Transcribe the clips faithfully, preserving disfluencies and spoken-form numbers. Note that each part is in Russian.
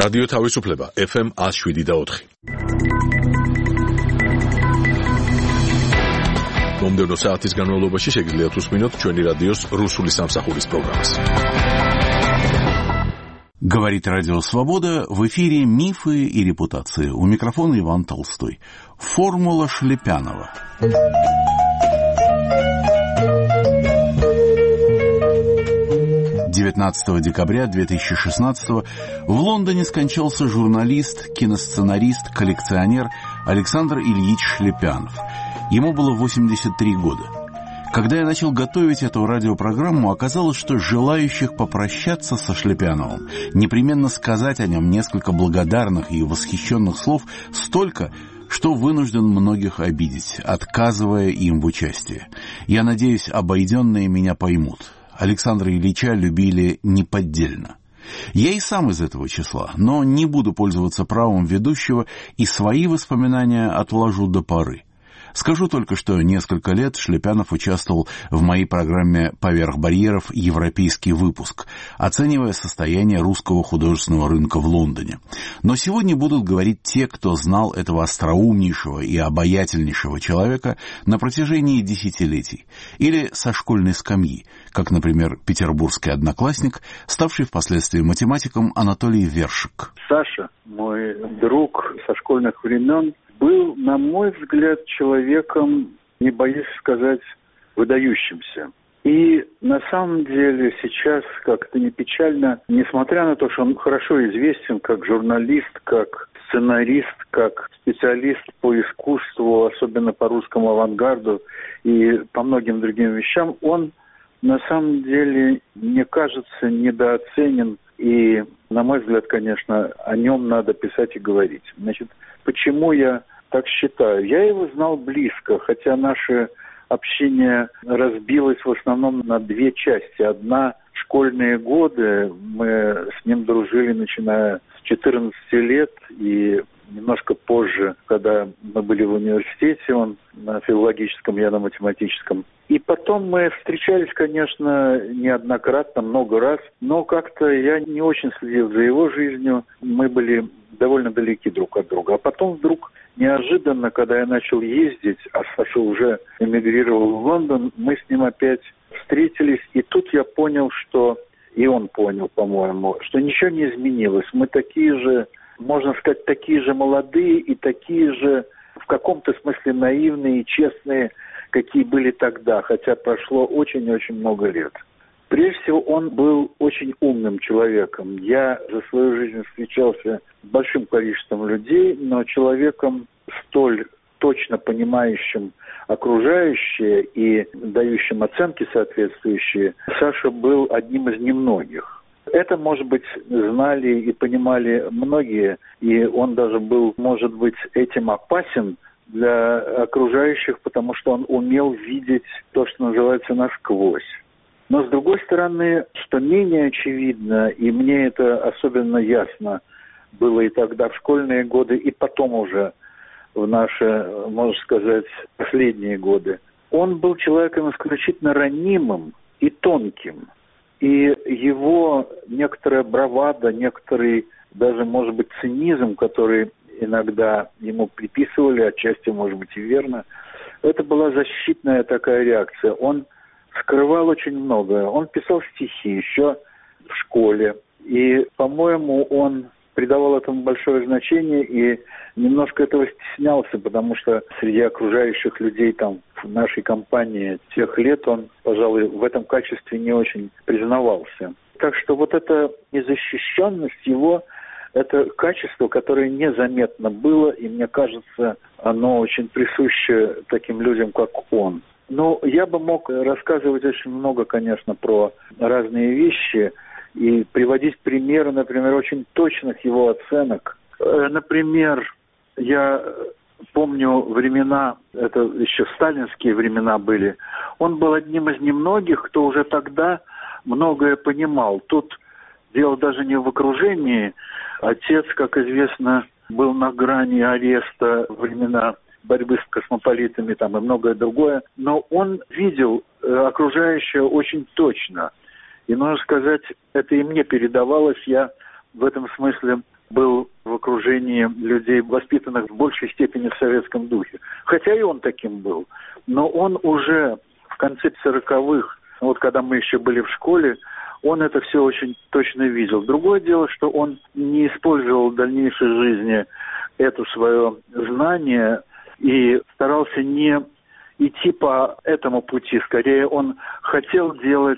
რადიო თავისუფლება ეფ ემ one oh seven და four. მომდევნო საათის განმავლობაში შეგიძლიათ უსმინოთ ჩვენი რადიოს რუსული სამსახურის პროგრამას. Говорит Радио Свобода, в эфире «Мифы и репутации». У микрофона Иван Толстой. Формула Шлепянова. девятнадцатого декабря две тысячи шестнадцатого в Лондоне скончался журналист, киносценарист, коллекционер Александр Ильич Шлепянов. Ему было восемьдесят три года. Когда я начал готовить эту радиопрограмму, оказалось, что желающих попрощаться со Шлепяновым, непременно сказать о нем несколько благодарных и восхищенных слов столько, что вынужден многих обидеть, отказывая им в участии. Я надеюсь, обойденные меня поймут. Александра Ильича любили неподдельно. Я и сам из этого числа, но не буду пользоваться правом ведущего и свои воспоминания отложу до поры. Скажу только, что несколько лет Шлепянов участвовал в моей программе «Поверх барьеров. Европейский выпуск», оценивая состояние русского художественного рынка в Лондоне. Но сегодня будут говорить те, кто знал этого остроумнейшего и обаятельнейшего человека на протяжении десятилетий, или со школьной скамьи, как, например, петербургский одноклассник, ставший впоследствии математиком Анатолий Вершик. Саша, мой друг со школьных времен, был, на мой взгляд, человеком, не боюсь сказать, выдающимся. И на самом деле сейчас, как это ни печально, несмотря на то, что он хорошо известен как журналист, как сценарист, как специалист по искусству, особенно по русскому авангарду и по многим другим вещам, он на самом деле, мне кажется, недооценен. И, на мой взгляд, конечно, о нем надо писать и говорить. Значит, почему я так считаю? Я его знал близко, хотя наше общение разбилось в основном на две части. Одна — школьные годы. Мы с ним дружили, начиная с четырнадцати лет, и немножко позже, когда мы были в университете, он на филологическом, я на математическом. И потом мы встречались, конечно, неоднократно, много раз, но как-то я не очень следил за его жизнью. Мы были довольно далеки друг от друга. А потом вдруг, неожиданно, когда я начал ездить, а Саша уже эмигрировал в Лондон, мы с ним опять встретились, и тут я понял, что, и он понял, по-моему, что ничего не изменилось. Мы такие же, можно сказать, такие же молодые и такие же в каком-то смысле наивные и честные, какие были тогда, хотя прошло очень-очень много лет. Прежде всего, он был очень умным человеком. Я за свою жизнь встречался с большим количеством людей, но человеком столь точно понимающим окружающее и дающим оценки соответствующие, Саша был одним из немногих. Это, может быть, знали и понимали многие, и он даже был, может быть, этим опасен для окружающих, потому что он умел видеть то, что называется, насквозь. Но, с другой стороны, что менее очевидно, и мне это особенно ясно было и тогда, в школьные годы, и потом уже в наши, можно сказать, последние годы, он был человеком исключительно ранимым и тонким. И его некоторая бравада, некоторый даже, может быть, цинизм, который иногда ему приписывали, отчасти, может быть, и верно, это была защитная такая реакция. Он скрывал очень многое. Он писал стихи еще в школе. И, по-моему, он придавал этому большое значение и немножко этого стеснялся, потому что среди окружающих людей там в нашей компании тех лет он, пожалуй, в этом качестве не очень признавался. Так что вот эта незащищенность его, это качество, которое незаметно было, и мне кажется, оно очень присуще таким людям, как он. Но я бы мог рассказывать очень много, конечно, про разные вещи и приводить примеры, например, очень точных его оценок. Например, я помню времена, это еще сталинские времена были, он был одним из немногих, кто уже тогда многое понимал. Тут дело даже не в окружении. Отец, как известно, был на грани ареста во времена борьбы с космополитами там, и многое другое. Но он видел окружающее очень точно. И, можно сказать, это и мне передавалось. Я в этом смысле был в окружении людей, воспитанных в большей степени в советском духе. Хотя и он таким был. Но он уже в конце сороковых, вот когда мы еще были в школе, он это все очень точно видел. Другое дело, что он не использовал в дальнейшей жизни это свое знание и старался не идти по этому пути. Скорее, он хотел делать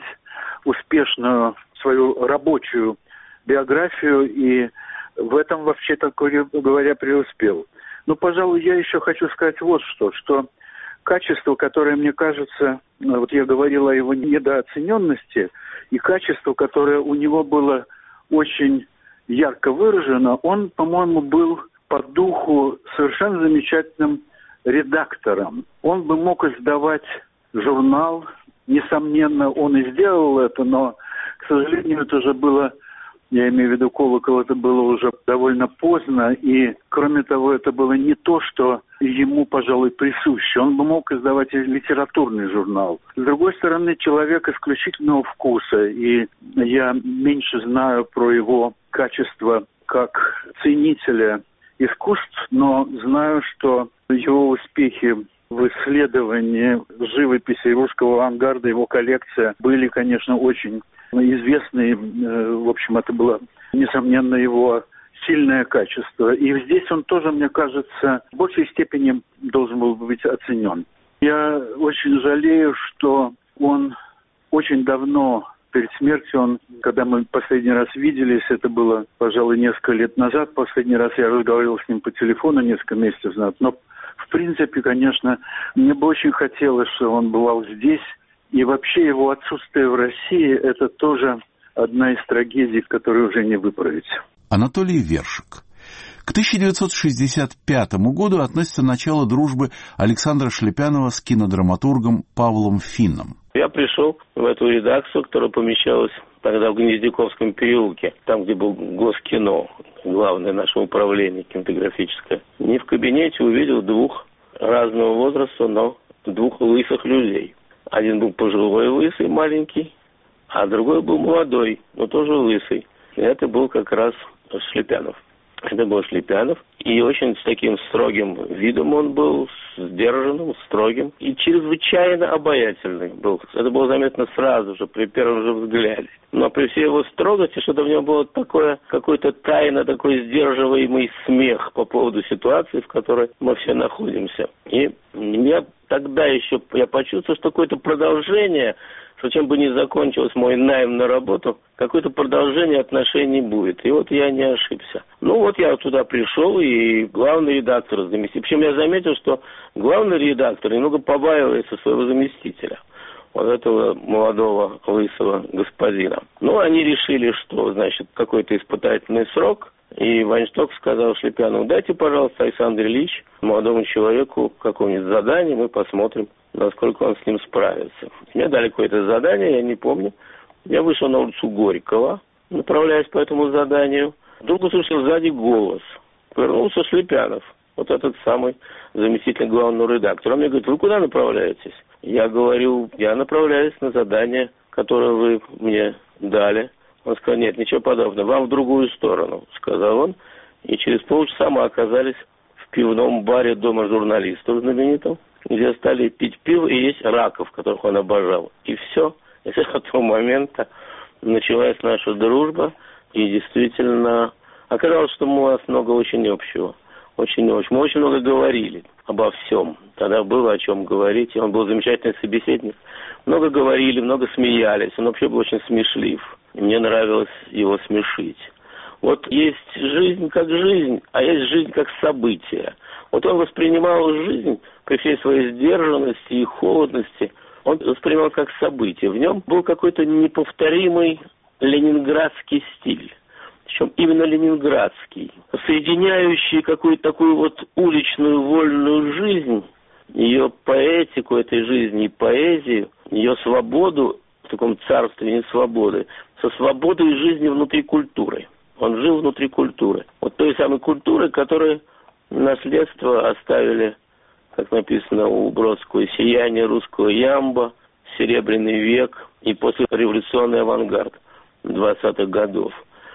успешную свою рабочую биографию и в этом, вообще-то говоря, преуспел. Но, пожалуй, я еще хочу сказать вот что, что качество, которое, мне кажется, вот я говорил о его недооцененности, и качество, которое у него было очень ярко выражено, он, по-моему, был по духу совершенно замечательным редактором. Он бы мог издавать журнал, несомненно, он и сделал это, но, к сожалению, это уже было, я имею в виду «Колокол», это было уже довольно поздно, и, кроме того, это было не то, что ему, пожалуй, присуще. Он бы мог издавать литературный журнал. С другой стороны, человек исключительного вкуса, и я меньше знаю про его качество как ценителя искусств, но знаю, что его успехи в исследовании живописи русского авангарда, его коллекция были, конечно, очень известны. В общем, это было, несомненно, его сильное качество. И здесь он тоже, мне кажется, в большей степени должен был быть оценен. Я очень жалею, что он очень давно, перед смертью, он, когда мы последний раз виделись, это было, пожалуй, несколько лет назад, последний раз я разговаривал с ним по телефону несколько месяцев назад, но, в принципе, конечно, мне бы очень хотелось, чтобы он бывал здесь, и вообще его отсутствие в России – это тоже одна из трагедий, которую уже не выправить. Анатолий Вершик. К тысяча девятьсот шестьдесят пятому году относится начало дружбы Александра Шлепянова с кинодраматургом Павлом Финном. Я пришел в эту редакцию, которая помещалась тогда в Гнездяковском переулке, там, где был Госкино, главное наше управление кинематографическое. Не в кабинете увидел двух разного возраста, но двух лысых людей. Один был пожилой лысый, маленький, а другой был молодой, но тоже лысый. И это был как раз Шлепянов. Это был Шлепянов. И очень с таким строгим видом он был, сдержанным, строгим. И чрезвычайно обаятельный был. Это было заметно сразу же, при первом же взгляде. Но при всей его строгости, что-то в нем было такое, какой-то тайно такой сдерживаемый смех по поводу ситуации, в которой мы все находимся. И я тогда еще я почувствовал, что какое-то продолжение, что чем бы ни закончилось мой найм на работу, какое-то продолжение отношений будет. И вот я не ошибся. Ну вот я туда пришел, и главный редактор заместитель. Причем я заметил, что главный редактор немного побаивается своего заместителя, вот этого молодого лысого господина. Ну, они решили, что, значит, какой-то испытательный срок. И Вайншток сказал Шлепянову: дайте, пожалуйста, Александру Ильичу, молодому человеку, какое-нибудь задание, мы посмотрим, насколько он с ним справится. Мне дали какое-то задание, я не помню. Я вышел на улицу Горького, направляясь по этому заданию. Вдруг услышал сзади голос. Повернулся Шлепянов, вот этот самый заместитель главного редактора. Он мне говорит: вы куда направляетесь? Я говорю: я направляюсь на задание, которое вы мне дали. Он сказал: нет, ничего подобного, вам в другую сторону, сказал он. И через полчаса мы оказались в пивном баре Дома журналистов знаменитом, где стали пить пиво и есть раков, которых он обожал. И все. И с этого момента началась наша дружба. И действительно оказалось, что у нас много очень общего. Очень очень. Мы очень много говорили обо всем. Тогда было о чем говорить. И он был замечательный собеседник. Много говорили, много смеялись. Он вообще был очень смешлив. И мне нравилось его смешить. Вот есть жизнь как жизнь, а есть жизнь как событие. Вот он воспринимал жизнь при всей своей сдержанности и холодности. Он воспринимал как событие. В нем был какой-то неповторимый ленинградский стиль. Причем именно ленинградский, соединяющий какую-то такую вот уличную вольную жизнь, ее поэтику этой жизни и поэзию, ее свободу в таком царстве несвободы, со свободой жизни внутри культуры. Он жил внутри культуры. Вот той самой культуры, которую наследство оставили, как написано у Бродского, сияние русского ямба, Серебряный век и послереволюционный авангард двадцатых годов.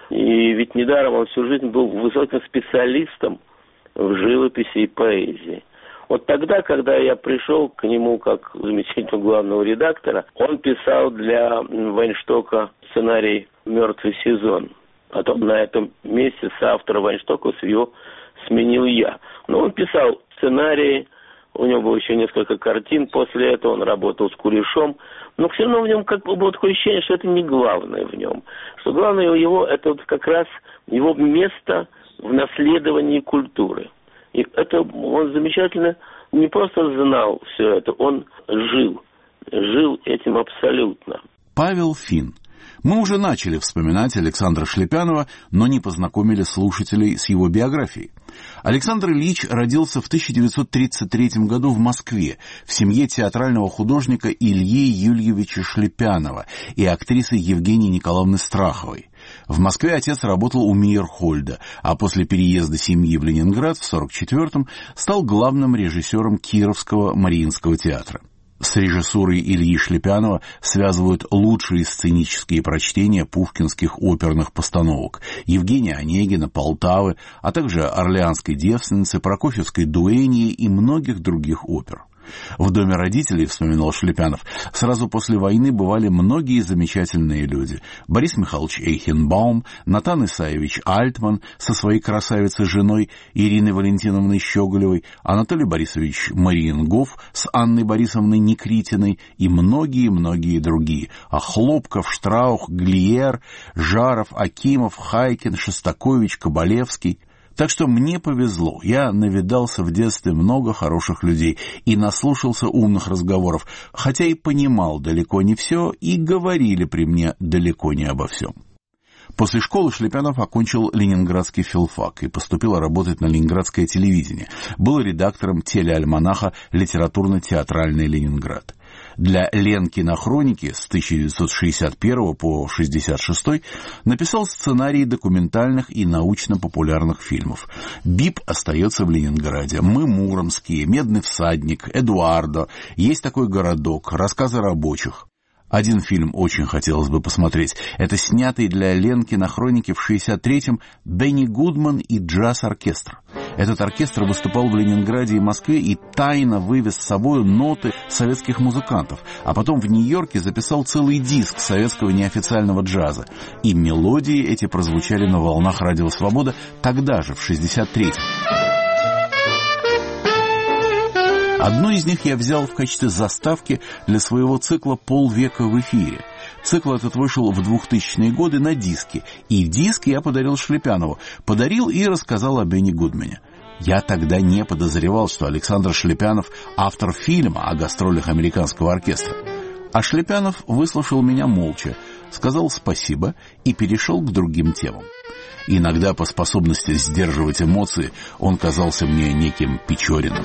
И ведь недаром он всю жизнь был высоким специалистом в живописи и поэзии. Вот тогда, когда я пришел к нему как заместителю главного редактора, он писал для Вайнштока сценарий «Мертвый сезон». Потом на этом месте соавтора Вайнштока его сменил я. Но он писал сценарии, у него было еще несколько картин после этого, он работал с Кулешом. Но все равно в нем как бы было такое ощущение, что это не главное в нем. Что главное у него это вот как раз его место в наследовании культуры. И это он замечательно не просто знал все это, он жил. Жил этим абсолютно. Павел Фин. Мы уже начали вспоминать Александра Шлепянова, но не познакомили слушателей с его биографией. Александр Ильич родился в тысяча девятьсот тридцать третьем году в Москве в семье театрального художника Ильи Юльевича Шлепянова и актрисы Евгении Николаевны Страховой. В Москве отец работал у Мейерхольда, а после переезда семьи в Ленинград в сорок четвёртом стал главным режиссером Кировского Мариинского театра. С режиссурой Ильи Шлепянова связывают лучшие сценические прочтения пушкинских оперных постановок Евгения Онегина, Полтавы, а также Орлеанской девственницы, Прокофьевской дуэнии и многих других опер. В доме родителей, вспоминал Шлепянов, сразу после войны бывали многие замечательные люди. Борис Михайлович Эйхенбаум, Натан Исаевич Альтман со своей красавицей-женой Ириной Валентиновной Щеголевой, Анатолий Борисович Мариенгоф с Анной Борисовной Никритиной и многие-многие другие. А Хлопков, Штраух, Глиер, Жаров, Акимов, Хайкин, Шостакович, Кабалевский. Так что мне повезло, я навидался в детстве много хороших людей и наслушался умных разговоров, хотя и понимал далеко не все, и говорили при мне далеко не обо всем. После школы Шлепянов окончил Ленинградский филфак и поступил работать на ленинградское телевидение. Был редактором телеальманаха «Литературно-театральный Ленинград». Для Ленкино-хроники с тысяча девятьсот шестьдесят первого по шестьдесят шестой написал сценарии документальных и научно-популярных фильмов. «Бип» остается в Ленинграде, «Мы муромские», «Медный всадник», «Эдуардо», «Есть такой городок», «Рассказы рабочих». Один фильм очень хотелось бы посмотреть. Это снятый для Ленкино-хроники в шестьдесят третьем Бенни Гудман и джаз-оркестр. Этот оркестр выступал в Ленинграде и Москве и тайно вывез с собой ноты советских музыкантов, а потом в Нью-Йорке записал целый диск советского неофициального джаза. И мелодии эти прозвучали на волнах Радио Свобода тогда же, в шестьдесят третьем. Одну из них я взял в качестве заставки для своего цикла «Полвека в эфире». Цикл этот вышел в двухтысячные годы на диске, и диск я подарил Шлепянову. Подарил и рассказал о Бенни Гудмане. Я тогда не подозревал, что Александр Шлепянов — автор фильма о гастролях американского оркестра. А Шлепянов выслушал меня молча, сказал спасибо и перешел к другим темам. Иногда по способности сдерживать эмоции он казался мне неким Печориным.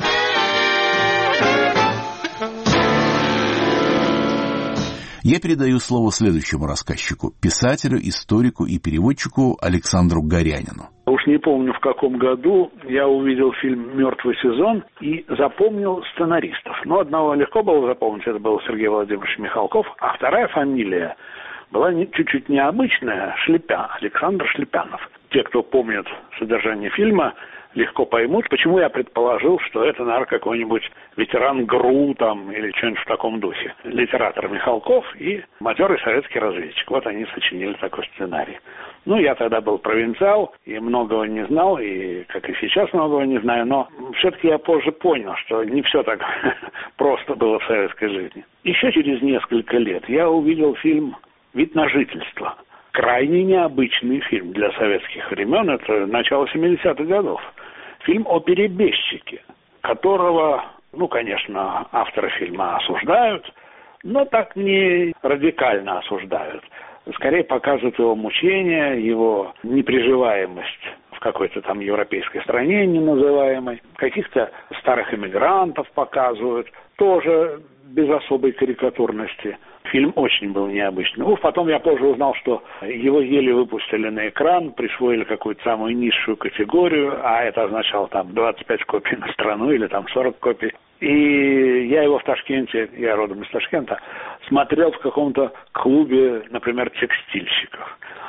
Я передаю слово следующему рассказчику, писателю, историку и переводчику Александру Горянину. Уж не помню, в каком году я увидел фильм «Мертвый сезон» и запомнил сценаристов. Но одного легко было запомнить, это был Сергей Владимирович Михалков, а вторая фамилия была чуть-чуть необычная — Шлепян, Александр Шлепянов. Те, кто помнит содержание фильма, легко поймут, почему я предположил, что это, наверное, какой-нибудь ветеран ГРУ там или что-нибудь в таком духе. Литератор Михалков и матерый советский разведчик. Вот они сочинили такой сценарий. Ну, я тогда был провинциал и многого не знал, и, как и сейчас, многого не знаю, но все-таки я позже понял, что не все так просто было в советской жизни. Еще через несколько лет я увидел фильм «Вид на жительство». Крайне необычный фильм для советских времен, это начало семидесятых годов. Фильм о перебежчике, которого, ну, конечно, авторы фильма осуждают, но так не радикально осуждают. Скорее показывают его мучения, его неприживаемость в какой-то там европейской стране неназываемой. Каких-то старых эмигрантов показывают, тоже без особой карикатурности. Фильм очень был необычный. Ну, потом я позже узнал, что его еле выпустили на экран, присвоили какую-то самую низшую категорию, а это означало там двадцать пять копий на страну или там сорок копий. И я его в Ташкенте, я родом из Ташкента, смотрел в каком-то клубе, например, текстильщиков.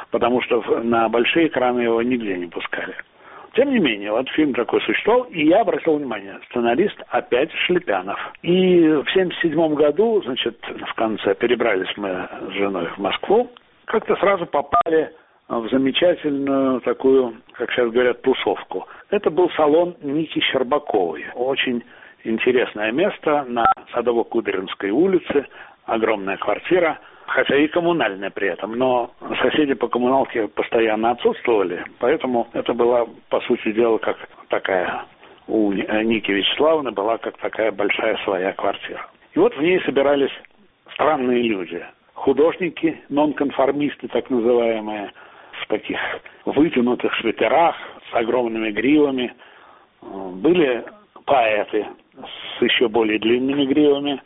потому что на большие экраны его нигде не пускали. Тем не менее, вот фильм такой существовал, и я обратил внимание, сценарист опять Шлепянов. И в семьдесят седьмом году, значит, в конце перебрались мы с женой в Москву, как-то сразу попали в замечательную такую, как сейчас говорят, тусовку. Это был салон Ники Щербаковой. Очень интересное место на Садово-Кудринской улице, огромная квартира, хотя и коммунальная при этом, но соседи по коммуналке постоянно отсутствовали, поэтому это была, по сути дела, как такая, у Ники Вячеславовны была как такая большая своя квартира. И вот в ней собирались странные люди, художники, нонконформисты так называемые, в таких вытянутых свитерах, с огромными гривами, были поэты с еще более длинными гривами,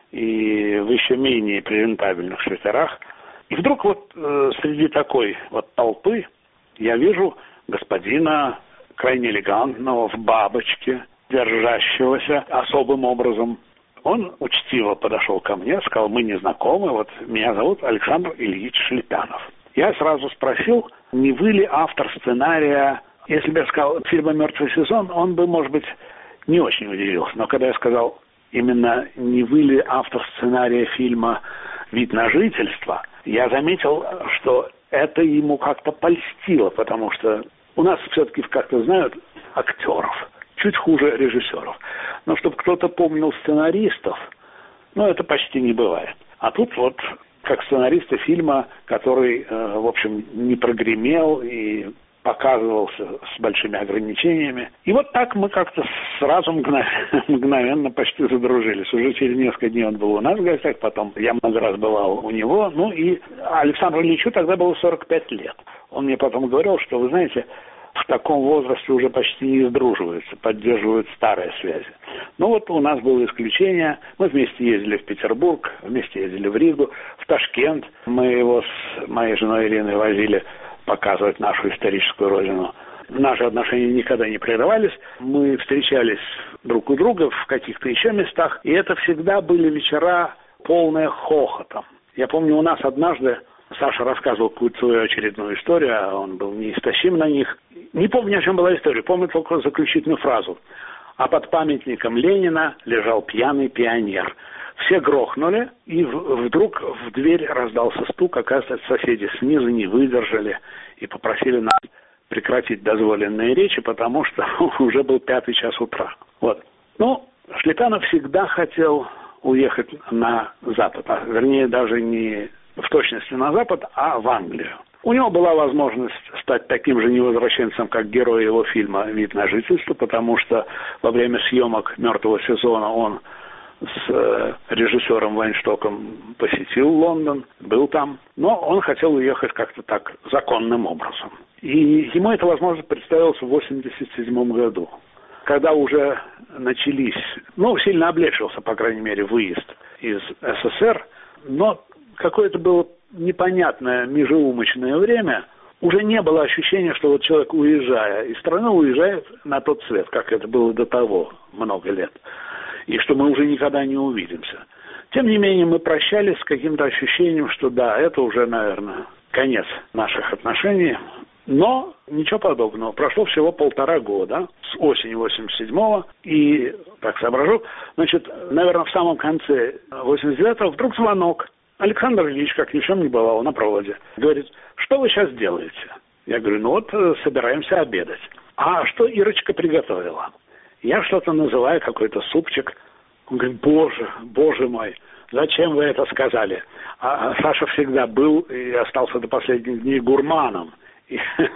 и в еще менее презентабельных свитерах. И вдруг вот э, среди такой вот толпы я вижу господина крайне элегантного в бабочке, держащегося особым образом. Он учтиво подошел ко мне, сказал: мы не знакомы, вот меня зовут Александр Ильич Шлепянов. Я сразу спросил, не вы ли автор сценария. Если бы я сказал фильма «Мертвый сезон», он бы, может быть, не очень удивился. Но когда я сказал, именно не вы ли автор сценария фильма «Вид на жительство», я заметил, что это ему как-то польстило, потому что у нас все-таки как-то знают актеров, чуть хуже режиссеров. Но чтобы кто-то помнил сценаристов, ну, это почти не бывает. А тут вот как сценариста фильма, который, э, в общем, не прогремел и показывался с большими ограничениями. И вот так мы как-то сразу мгновенно, мгновенно почти задружились. Уже через несколько дней он был у нас в гостях, потом я много раз бывал у него. Ну и Александру Ильичу тогда было сорок пять лет. Он мне потом говорил, что, вы знаете, в таком возрасте уже почти не сдруживаются, поддерживают старые связи. Но вот у нас было исключение. Мы вместе ездили в Петербург, вместе ездили в Ригу, в Ташкент. Мы его с моей женой Ириной возили показывать нашу историческую родину. Наши отношения никогда не прерывались. Мы встречались друг у друга в каких-то еще местах. И это всегда были вечера, полные хохотом. Я помню, у нас однажды Саша рассказывал какую-то свою очередную историю, а он был неистощим на них. Не помню, о чем была история, помню только заключительную фразу. А под памятником Ленина лежал пьяный пионер. Все грохнули, и вдруг в дверь раздался стук. Оказывается, соседи снизу не выдержали и попросили нас прекратить дозволенные речи, потому что уже был пятый час утра. Вот. Ну, Шлепянов всегда хотел уехать на Запад, а вернее даже не в точности на Запад, а в Англию. У него была возможность стать таким же невозвращенцем, как герой его фильма «Вид на жительство», потому что во время съемок «Мертвого сезона» он с э, режиссером Вайнштоком посетил Лондон, был там, но он хотел уехать как-то так законным образом. И ему эта возможность представилась в восемьдесят седьмом году, когда уже начались, ну, сильно облегчился, по крайней мере, выезд из СССР, но какое-то было непонятное межеумочное время, уже не было ощущения, что вот человек, уезжая из страны, уезжает на тот свет, как это было до того много лет, и что мы уже никогда не увидимся. Тем не менее, мы прощались с каким-то ощущением, что да, это уже, наверное, конец наших отношений, но ничего подобного. Прошло всего полтора года, с осени восемьдесят седьмого, и, так соображу, значит, наверное, в самом конце восемьдесят девятого вдруг звонок. Александр Ильич, как ни в чем не бывало, на проводе. Говорит: что вы сейчас делаете? Я говорю: ну вот, собираемся обедать. А что Ирочка приготовила? Я что-то называю, какой-то супчик. Он говорит: боже, боже мой, зачем вы это сказали? А Саша всегда был и остался до последних дней гурманом. И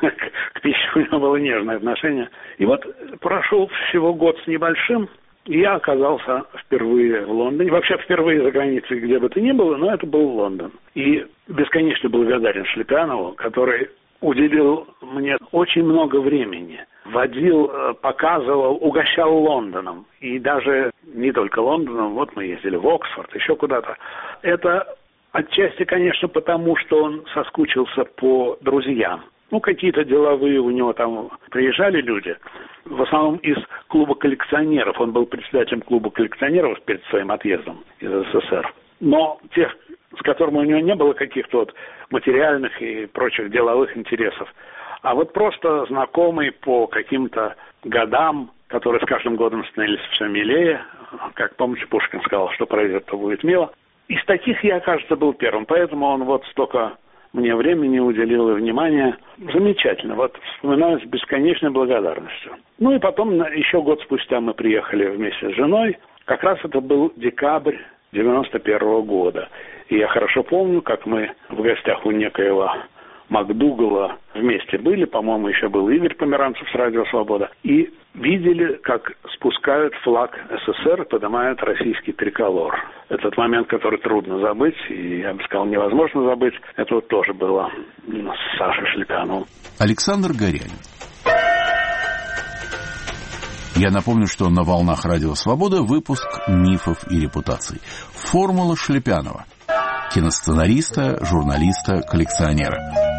к пище у него было нежное отношение. И вот прошел всего год с небольшим, и я оказался впервые в Лондоне. Вообще впервые за границей, где бы то ни было, но это был Лондон. И бесконечно благодарен Шлепянову, который уделил мне очень много времени. Водил, показывал, угощал Лондоном. И даже не только Лондоном, вот мы ездили в Оксфорд, еще куда-то. Это отчасти, конечно, потому, что он соскучился по друзьям. Ну, какие-то деловые у него там приезжали люди, в основном из клуба коллекционеров. Он был председателем клуба коллекционеров перед своим отъездом из СССР. Но тех, с которым у него не было каких-то вот материальных и прочих деловых интересов, а вот просто знакомый по каким-то годам, которые с каждым годом становились все милее. Как помните, Пушкин сказал, что пройдет, то будет мило. Из таких я, кажется, был первым, поэтому он вот столько мне времени уделил и внимания. Замечательно, вот вспоминаю с бесконечной благодарностью. Ну и потом, еще год спустя мы приехали вместе с женой. Как раз это был декабрь девяносто первого года. И я хорошо помню, как мы в гостях у некоего МакДугала вместе были, по-моему, еще был Игорь Померанцев с «Радио Свобода», и видели, как спускают флаг СССР и поднимают российский триколор. Этот момент, который трудно забыть, и, я бы сказал, невозможно забыть, это вот тоже было с Сашей Шлепяновым. Александр Горянин. Я напомню, что на волнах «Радио Свобода» выпуск «Мифов и репутаций». Формула Шлепянова. Киносценариста, журналиста, коллекционера.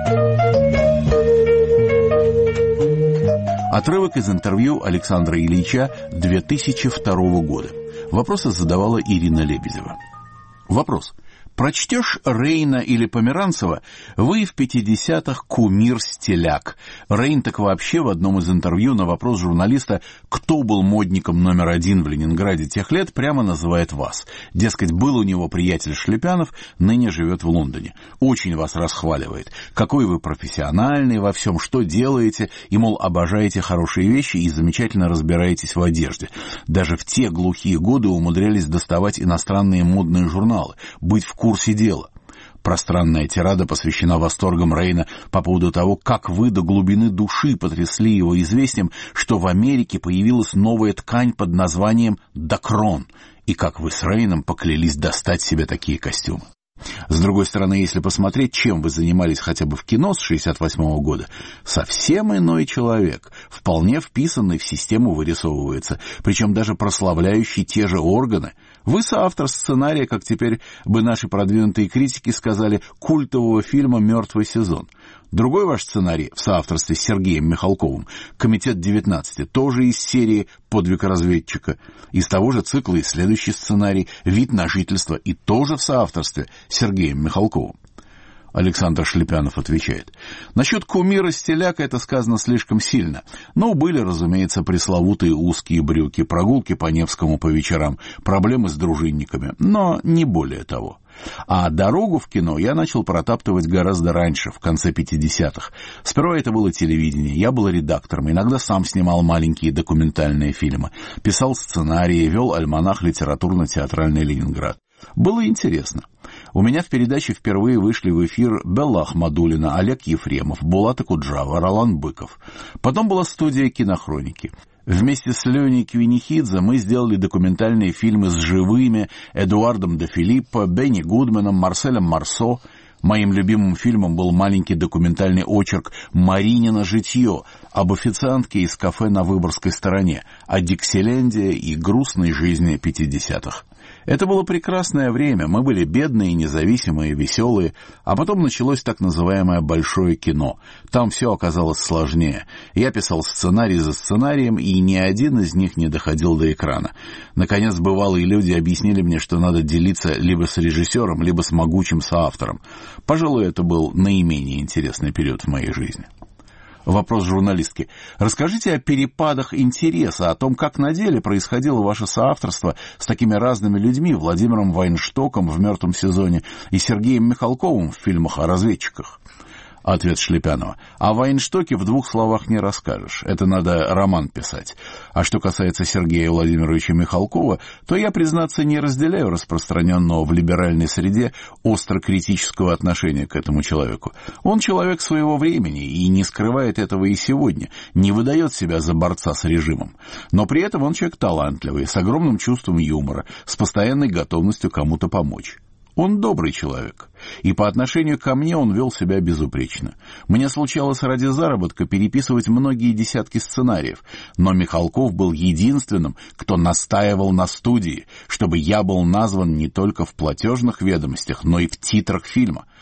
Отрывок из интервью Александра Ильича две тысячи второго года. Вопросы задавала Ирина Лебедева. Вопрос. Прочтешь Рейна или Померанцева, вы в пятидесятых кумир-стиляк. Рейн так вообще в одном из интервью на вопрос журналиста, кто был модником номер один в Ленинграде тех лет, прямо называет вас. Дескать, был у него приятель Шлепянов, ныне живет в Лондоне. Очень вас расхваливает. Какой вы профессиональный во всем, что делаете, и, мол, обожаете хорошие вещи и замечательно разбираетесь в одежде. Даже в те глухие годы умудрялись доставать иностранные модные журналы, быть в курсе дела. Пространная тирада посвящена восторгам Рейна по поводу того, как вы до глубины души потрясли его известием, что в Америке появилась новая ткань под названием «Дакрон», и как вы с Рейном поклялись достать себе такие костюмы. С другой стороны, если посмотреть, чем вы занимались хотя бы в кино с шестьдесят восьмого года, совсем иной человек, вполне вписанный в систему вырисовывается, причем даже прославляющий те же органы. Вы соавтор сценария, как теперь бы наши продвинутые критики сказали, культового фильма «Мертвый сезон». Другой ваш сценарий в соавторстве с Сергеем Михалковым, «Комитет девятнадцать», тоже из серии «Подвиг разведчика». Из того же цикла и следующий сценарий «Вид на жительство», и тоже в соавторстве с Сергеем Михалковым. Александр Шлепянов отвечает. Насчет кумира-стиляка это сказано слишком сильно. Но были, разумеется, пресловутые узкие брюки, прогулки по Невскому по вечерам, проблемы с дружинниками, но не более того. А дорогу в кино я начал протаптывать гораздо раньше, в конце пятидесятых. Сперва это было телевидение, я был редактором, иногда сам снимал маленькие документальные фильмы, писал сценарии, вел альманах «Литературно-театральный Ленинград». Было интересно. У меня в передаче впервые вышли в эфир Белла Ахмадуллина, Олег Ефремов, Булат Акуджава, Ролан Быков. Потом была студия «Кинохроники». Вместе с Леней Квинихидзе мы сделали документальные фильмы с живыми Эдуардом де Филиппо, Бенни Гудманом, Марселем Марсо. Моим любимым фильмом был маленький документальный очерк «Маринино житье» об официантке из кафе на Выборгской стороне, о Диксиленде и грустной жизни пятидесятых. Это было прекрасное время, мы были бедные, независимые, веселые, а потом началось так называемое «большое кино». Там все оказалось сложнее. Я писал сценарий за сценарием, и ни один из них не доходил до экрана. Наконец, бывалые люди объяснили мне, что надо делиться либо с режиссером, либо с могучим соавтором. Пожалуй, это был наименее интересный период в моей жизни. Вопрос журналистки. Расскажите о перепадах интереса, о том, как на деле происходило ваше соавторство с такими разными людьми, Владимиром Вайнштоком в «Мертвом сезоне» и Сергеем Михалковым в фильмах о разведчиках. Ответ Шлепянова. О Вайнштоке в двух словах не расскажешь. Это надо роман писать. А что касается Сергея Владимировича Михалкова, то я, признаться, не разделяю распространенного в либеральной среде остро-критического отношения к этому человеку. Он человек своего времени и не скрывает этого и сегодня, не выдает себя за борца с режимом. Но при этом он человек талантливый, с огромным чувством юмора, с постоянной готовностью кому-то помочь. Он добрый человек, и по отношению ко мне он вел себя безупречно. Мне случалось ради заработка переписывать многие десятки сценариев, но Михалков был единственным, кто настаивал на студии, чтобы я был назван не только в платежных ведомостях, но и в титрах фильма.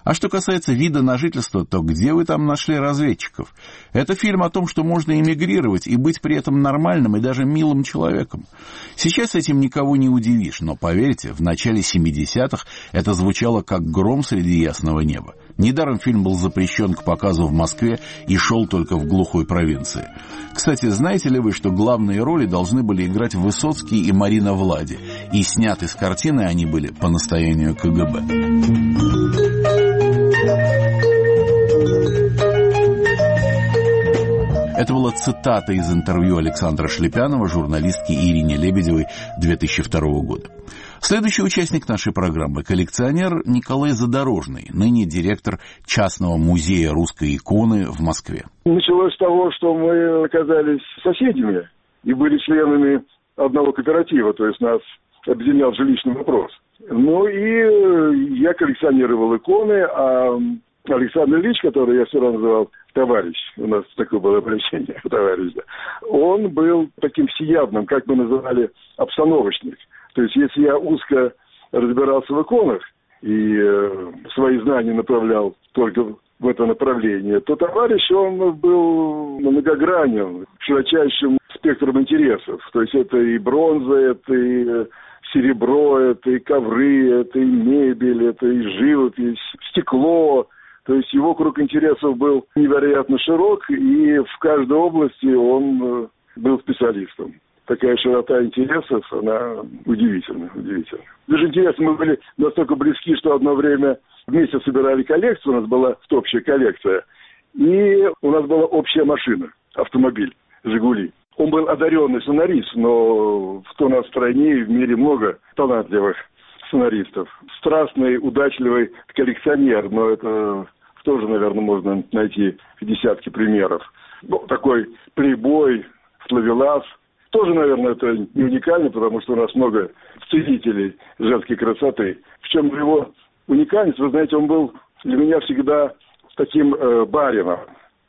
А что касается вида на жительство, то где вы там нашли разведчиков? Это фильм о том, что можно эмигрировать и быть при этом нормальным и даже милым человеком. Сейчас этим никого не удивишь, но поверьте, в начале семидесятых это звучало как гром среди ясного неба. Недаром фильм был запрещен к показу в Москве и шел только в глухой провинции. Кстати, знаете ли вы, что главные роли должны были играть Высоцкий и Марина Влади, и сняты с картины они были по настоянию ка гэ бэ? Это была цитата из интервью Александра Шлепянова журналистке Ирине Лебедевой две тысячи второго года. Следующий участник нашей программы – коллекционер Николай Задорожный, ныне директор частного музея русской иконы в Москве. Началось с того, что мы оказались соседями и были членами одного кооператива, то есть нас объединял жилищный вопрос. Ну и я коллекционировал иконы, а Александр Ильич, который я все равно называл товарищ, у нас такое было обращение, товарищ, да, он был таким всеядным, как мы называли, обстановочник. То есть если я узко разбирался в иконах и э, свои знания направлял только в это направление, то товарищ, он был многогранен, широчайшим спектром интересов. То есть это и бронза, это и серебро, это и ковры, это и мебель, это и живопись, стекло. То есть его круг интересов был невероятно широк, и в каждой области он был специалистом. Такая широта интересов, она удивительна, удивительна. Даже интересно, мы были настолько близки, что одно время вместе собирали коллекцию, у нас была общая коллекция, и у нас была общая машина, автомобиль, «Жигули». Он был одаренный сценарист, но в то нас стране и в мире много талантливых сценаристов. Страстный, удачливый коллекционер, но это тоже, наверное, можно найти десятки примеров. Ну, такой плейбой, ловелас. Тоже, наверное, это не уникально, потому что у нас много ценителей женской красоты. В чем его уникальность? Вы знаете, он был для меня всегда таким э, барином.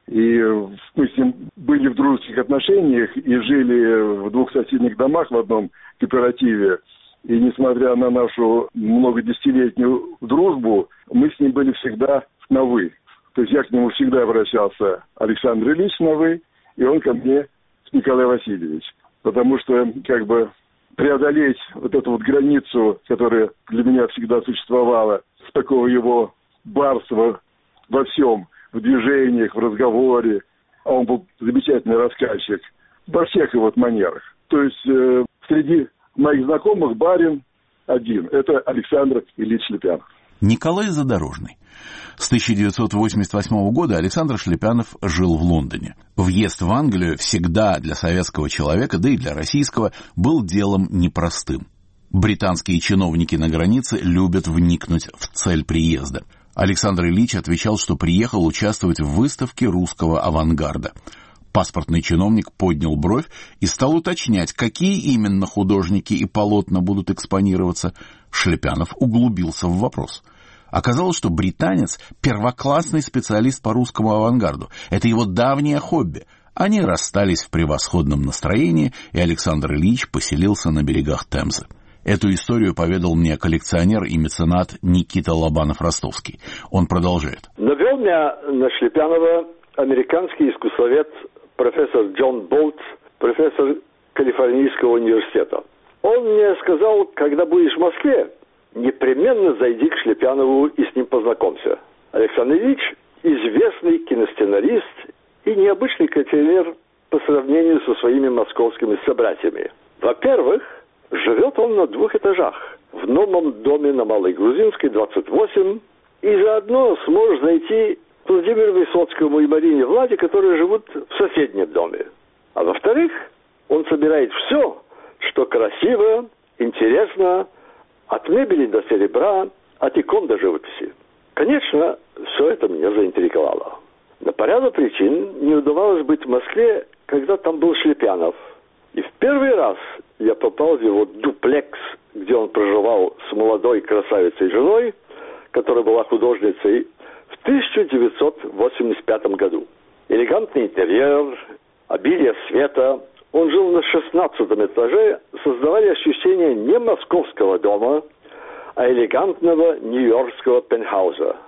И мы с ним были в дружеских отношениях и жили в двух соседних домах в одном кооперативе. И несмотря на нашу многодесятилетнюю дружбу, мы с ним были всегда на «вы». То есть я к нему всегда обращался Александр Ильич на «вы», и он ко мне Николай Васильевич. Потому что, как бы, преодолеть вот эту вот границу, которая для меня всегда существовала, с такого его барства во всем, в движениях, в разговоре, а он был замечательный рассказчик, во всех его манерах. То есть э, среди моих знакомых барин один, это Александр Ильич Шлепянов. Николай Задорожный. С тысяча девятьсот восемьдесят восьмого года Александр Шлепянов жил в Лондоне. Въезд в Англию всегда для советского человека, да и для российского, был делом непростым. Британские чиновники на границе любят вникнуть в цель приезда. Александр Ильич отвечал, что приехал участвовать в выставке русского авангарда. Паспортный чиновник поднял бровь и стал уточнять, какие именно художники и полотна будут экспонироваться. Шлепянов углубился в вопрос. Оказалось, что британец – первоклассный специалист по русскому авангарду. Это его давнее хобби. Они расстались в превосходном настроении, и Александр Ильич поселился на берегах Темзы. Эту историю поведал мне коллекционер и меценат Никита Лобанов-Ростовский. Он продолжает. Навел меня на Шлепянова американский искусствовед профессор Джон Болт, профессор Калифорнийского университета. Он мне сказал, когда будешь в Москве, непременно зайди к Шлепянову и с ним познакомься. Александр Ильич – известный киносценарист и необычный коллекционер по сравнению со своими московскими собратьями. Во-первых, живет он на двух этажах. В новом доме на Малой Грузинской, двадцать восемь. И заодно сможешь найти Владимиру Высоцкому и Марине Влади, которые живут в соседнем доме. А во-вторых, он собирает все, что красиво, интересно, от мебели до серебра, от икон до живописи. Конечно, все это меня заинтриговало. Но по ряду причин не удавалось быть в Москве, когда там был Шлепянов. И в первый раз я попал в его дуплекс, где он проживал с молодой красавицей женой, которая была художницей, в тысяча девятьсот восемьдесят пятом году. Элегантный интерьер, обилие света. Он жил на шестнадцатом этаже, создавали ощущение не московского дома, а элегантного нью-йоркского пентхауса.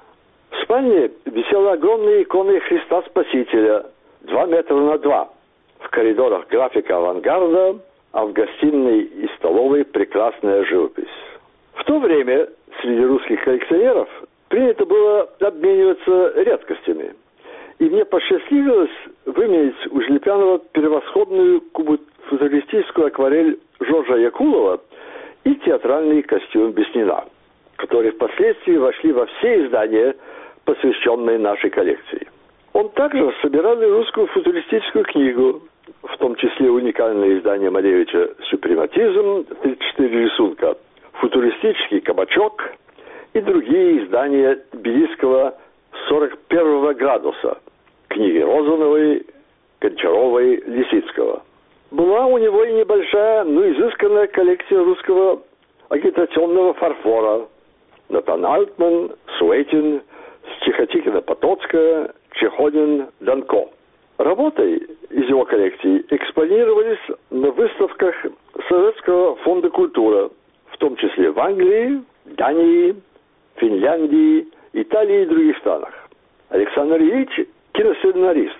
В спальне висела огромная икона Христа Спасителя, два метра на два. В коридорах графика авангарда, а в гостиной и столовой прекрасная живопись. В то время среди русских коллекционеров принято было обмениваться редкостями. И мне посчастливилось выменять у Шлепянова превосходную кубофутуристическую акварель Жоржа Якулова и театральный костюм Беснина, которые впоследствии вошли во все издания, посвященные нашей коллекции. Он также собирал и русскую футуристическую книгу, в том числе уникальное издание Малевича «Супрематизм», тридцать четыре рисунка, футуристический «Кабачок» и другие издания Тбилисского сорок первого градуса, книги Розановой, Гончаровой, Лисицкого. Была у него и небольшая, но изысканная коллекция русского агитационного фарфора. Натан Альтман, Суэтин, Чехотикина-Потоцкая, Чеходин, Данко. Работы из его коллекции экспонировались на выставках Советского фонда культуры, в том числе в Англии, Дании, Финляндии, Италии и других странах. Александр Ильич – киносценарист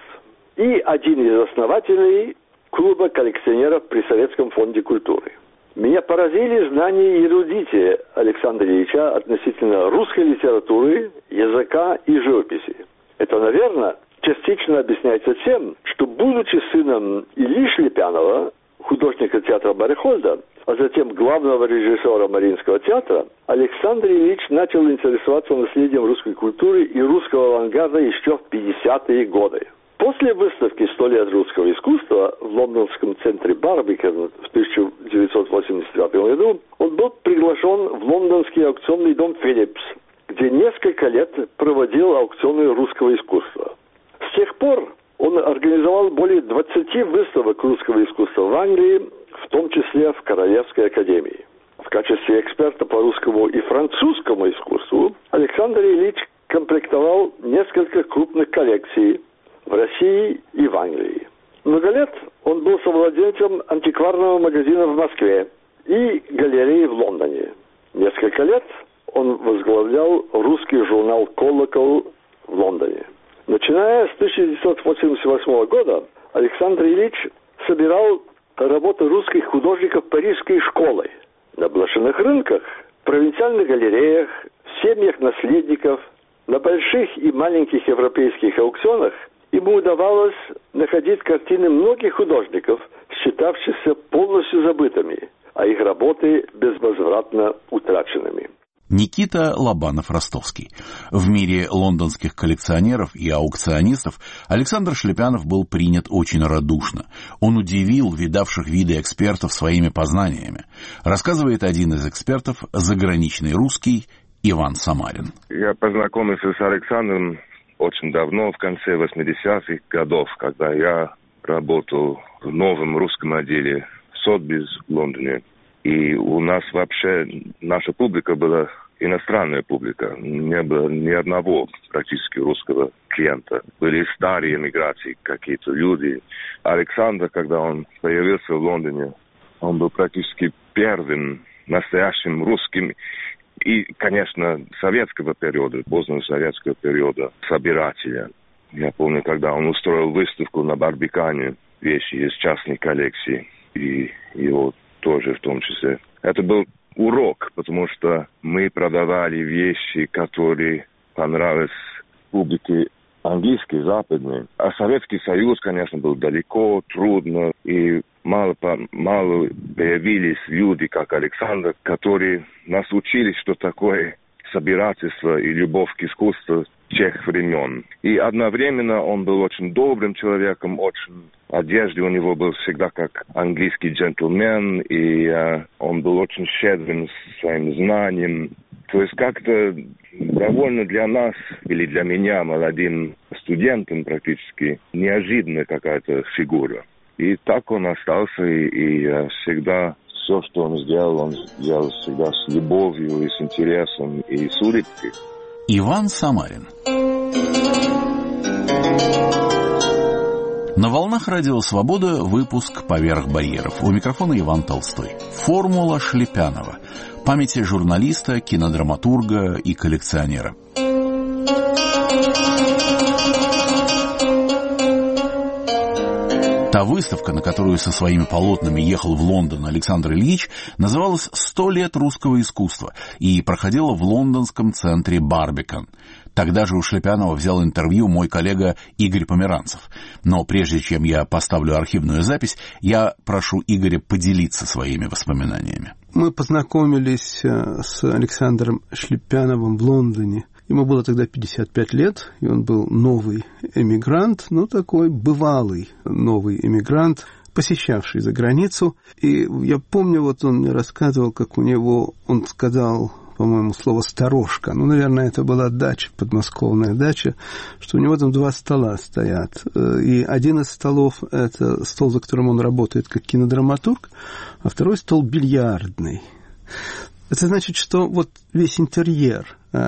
и один из основателей клуба коллекционеров при Советском фонде культуры. Меня поразили знания и эрудиция Александра Ильича относительно русской литературы, языка и живописи. Это, наверное, частично объясняется тем, что, будучи сыном Ильи Шлепянова, художника театра Барихольда, а затем главного режиссера Мариинского театра, Александр Ильич начал интересоваться наследием русской культуры и русского авангарда еще в пятидесятые годы. После выставки «Сто лет русского искусства» в лондонском центре Барбикен в тысяча девятьсот восемьдесят девятом году он был приглашен в лондонский аукционный дом «Филлипс», где несколько лет проводил аукционы русского искусства. С тех пор он организовал более двадцати выставок русского искусства в Англии, в том числе в Королевской академии. В качестве эксперта по русскому и французскому искусству Александр Ильич комплектовал несколько крупных коллекций в России и в Англии. Много лет он был совладельцем антикварного магазина в Москве и галереи в Лондоне. Несколько лет он возглавлял русский журнал «Колокол» в Лондоне. Начиная с тысяча девятьсот восемьдесят восьмого года Александр Ильич собирал работы русских художников парижской школы на блошиных рынках, провинциальных галереях, в семьях наследников, на больших и маленьких европейских аукционах. Ему удавалось находить картины многих художников, считавшихся полностью забытыми, а их работы безвозвратно утраченными. Никита Лобанов-Ростовский. В мире лондонских коллекционеров и аукционистов Александр Шлепянов был принят очень радушно. Он удивил видавших виды экспертов своими познаниями. Рассказывает один из экспертов, заграничный русский Иван Самарин. Я познакомился с Александром очень давно, в конце восьмидесятых годов, когда я работал в новом русском отделе Сотбис в Лондоне. И у нас вообще, наша публика была иностранная публика. Не было ни одного практически русского клиента. Были старые эмиграции, какие-то люди. Александр, когда он появился в Лондоне, он был практически первым настоящим русским и, конечно, советского периода, позднего советского периода, собирателя. Я помню, когда он устроил выставку на Барбикане, вещи из частной коллекции, и его тоже в том числе. Это был урок, потому что мы продавали вещи, которые понравились публике английской, западной. А Советский Союз, конечно, был далеко, трудно, и мало, мало появились люди, как Александр, которые нас учили, что такое собирательство и любовь к искусству тех времен. И одновременно он был очень добрым человеком, очень одежда у него была всегда как английский джентльмен, и э, он был очень щедрым своим знанием. То есть как-то довольно для нас, или для меня, молодым студентом практически, неожиданная какая-то фигура. И так он остался, и, и э, всегда все, что он сделал, он сделал всегда с любовью, и с интересом, и с улыбкой. Иван Самарин. На волнах Радио Свобода выпуск «Поверх барьеров». У микрофона Иван Толстой. Формула Шлепянова. Памяти журналиста, кинодраматурга и коллекционера. Та выставка, на которую со своими полотнами ехал в Лондон Александр Ильич, называлась «Сто лет русского искусства» и проходила в лондонском центре «Барбикан». Тогда же у Шлепянова взял интервью мой коллега Игорь Померанцев. Но прежде чем я поставлю архивную запись, я прошу Игоря поделиться своими воспоминаниями. Мы познакомились с Александром Шлепяновым в Лондоне. Ему было тогда пятьдесят пять лет, и он был новый эмигрант, ну, такой бывалый новый эмигрант, посещавший за границу. И я помню, вот он мне рассказывал, как у него, он сказал, по-моему, слово «сторожка». Ну, наверное, это была дача, подмосковная дача, что у него там два стола стоят. И один из столов – это стол, за которым он работает как кинодраматург, а второй стол бильярдный. Это значит, что вот весь интерьер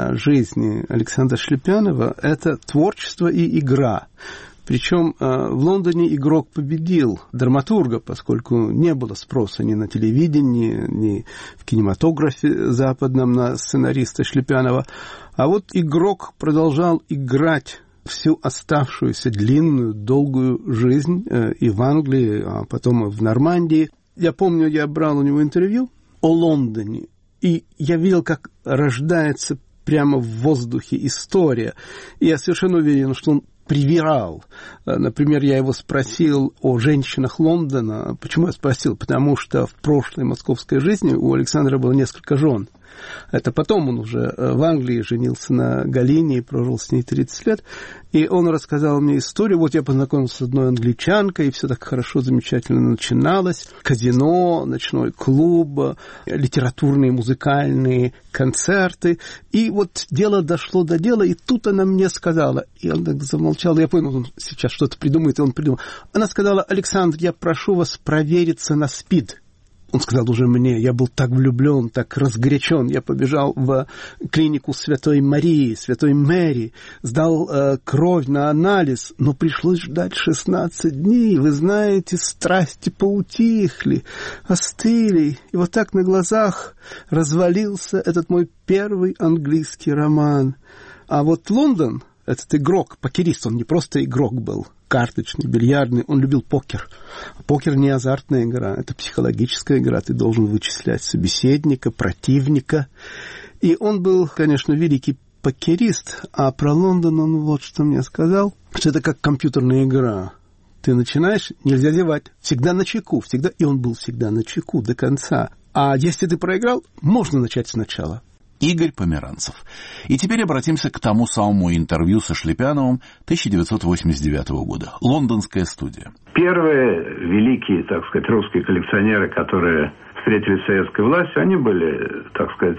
жизни Александра Шлепянова – это творчество и игра. Причем в Лондоне игрок победил драматурга, поскольку не было спроса ни на телевидении, ни в кинематографе западном на сценариста Шлепянова. А вот игрок продолжал играть всю оставшуюся длинную, долгую жизнь и в Англии, а потом и в Нормандии. Я помню, я брал у него интервью о Лондоне, и я видел, как рождается прямо в воздухе история. И я совершенно уверен, что он привирал. Например, я его спросил о женщинах Лондона. Почему я спросил? Потому что в прошлой московской жизни у Александра было несколько жен. Это потом он уже в Англии женился на Галине и прожил с ней тридцать лет. И он рассказал мне историю. Вот я познакомился с одной англичанкой, и все так хорошо, замечательно начиналось. Казино, ночной клуб, литературные, музыкальные концерты. И вот дело дошло до дела, и тут она мне сказала, и он так замолчал, я понял, он сейчас что-то придумает, и он придумал. Она сказала: Александр, я прошу вас провериться на СПИД. Он сказал уже мне, я был так влюблен, так разгорячен. Я побежал в клинику Святой Марии, Святой Мэри, сдал э, кровь на анализ, но пришлось ждать шестнадцать дней. Вы знаете, страсти поутихли, остыли. И вот так на глазах развалился этот мой первый английский роман. А вот Лондон, этот игрок, покерист, он не просто игрок был, карточный, бильярдный, он любил покер. Покер не азартная игра, это психологическая игра. Ты должен вычислять собеседника, противника. И он был, конечно, великий покерист, а про Лондон он вот что мне сказал, что это как компьютерная игра. Ты начинаешь, нельзя зевать, всегда на чеку, всегда, и он был всегда на чеку до конца. А если ты проиграл, можно начать сначала. Игорь Померанцев. И теперь обратимся к тому самому интервью со Шлепяновым тысяча девятьсот восемьдесят девятого года. Лондонская студия. Первые великие, так сказать, русские коллекционеры, которые встретили советскую власть, они были, так сказать,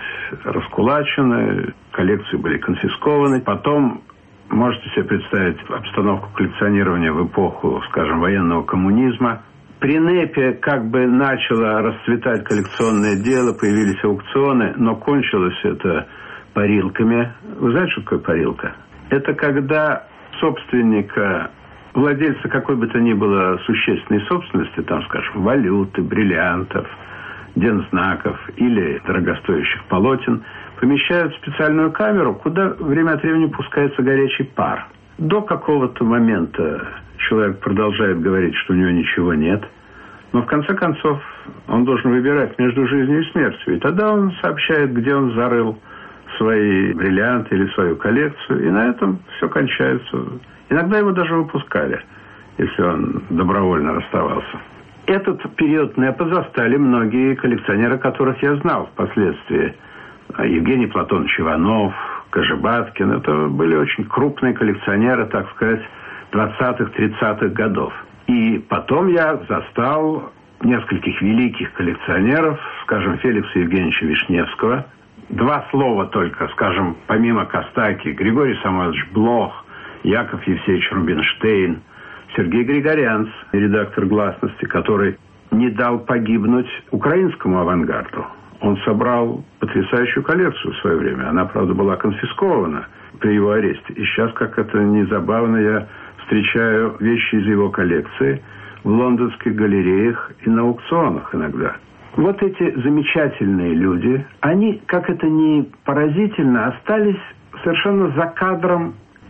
раскулачены, коллекции были конфискованы. Потом можете себе представить обстановку коллекционирования в эпоху, скажем, военного коммунизма. При НЭПе как бы начало расцветать коллекционное дело, появились аукционы, но кончилось это парилками. Вы знаете, что такое парилка? Это когда собственника, владельца какой бы то ни было существенной собственности, там, скажем, валюты, бриллиантов, дензнаков или дорогостоящих полотен, помещают в специальную камеру, куда время от времени пускается горячий пар. До какого-то момента человек продолжает говорить, что у него ничего нет. Но в конце концов он должен выбирать между жизнью и смертью. И тогда он сообщает, где он зарыл свои бриллианты или свою коллекцию. И на этом все кончается. Иногда его даже выпускали, если он добровольно расставался. Этот период НЭПа застали многие коллекционеры, которых я знал впоследствии. Евгений Платонович Иванов, Кожебаткин. Это были очень крупные коллекционеры, так сказать, двадцатых-тридцатых годов. И потом я застал нескольких великих коллекционеров, скажем, Феликса Евгеньевича Вишневского. Два слова только, скажем, помимо Костаки, Григорий Самойлович Блох, Яков Евсеевич Рубинштейн, Сергей Григорянц, редактор «Гласности», который не дал погибнуть украинскому авангарду. Он собрал потрясающую коллекцию в свое время. Она, правда, была конфискована при его аресте. И сейчас, как это ни забавно, я встречаю вещи из его коллекции в лондонских галереях и на аукционах иногда. Вот эти замечательные люди, они, как это ни поразительно, остались совершенно за кадром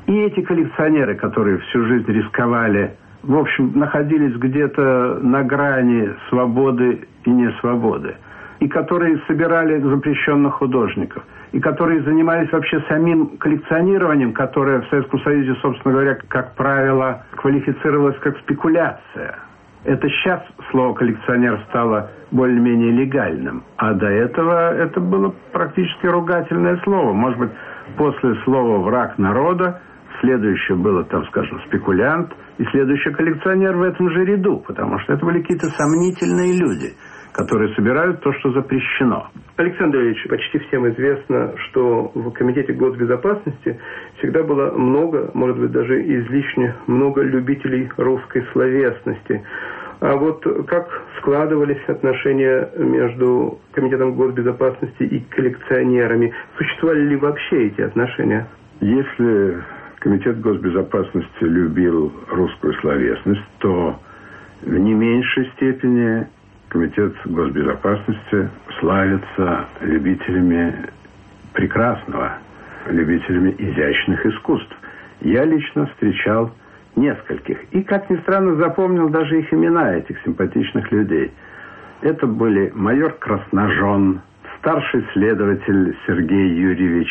И эти коллекционеры, которые всю жизнь рисковали, в общем, находились где-то на грани свободы и несвободы, и которые собирали запрещенных художников, и которые занимались вообще самим коллекционированием, которое в Советском Союзе, собственно говоря, как правило, квалифицировалось как спекуляция. Это сейчас слово «коллекционер» стало более-менее легальным, а до этого это было практически ругательное слово. Может быть, после слова «враг народа» следующее было, там, скажем, спекулянт, и следующий коллекционер в этом же ряду, потому что это были какие-то сомнительные люди, которые собирают то, что запрещено. Александр Ильич, почти всем известно, что в Комитете госбезопасности всегда было много, может быть, даже излишне много любителей русской словесности. А вот как складывались отношения между Комитетом госбезопасности и коллекционерами? Существовали ли вообще эти отношения? Если Комитет госбезопасности любил русскую словесность, то в не меньшей степени Комитет госбезопасности славится любителями прекрасного, любителями изящных искусств. Я лично встречал нескольких. И, как ни странно, запомнил даже их имена, этих симпатичных людей. Это были майор Красножон, старший следователь Сергей Юрьевич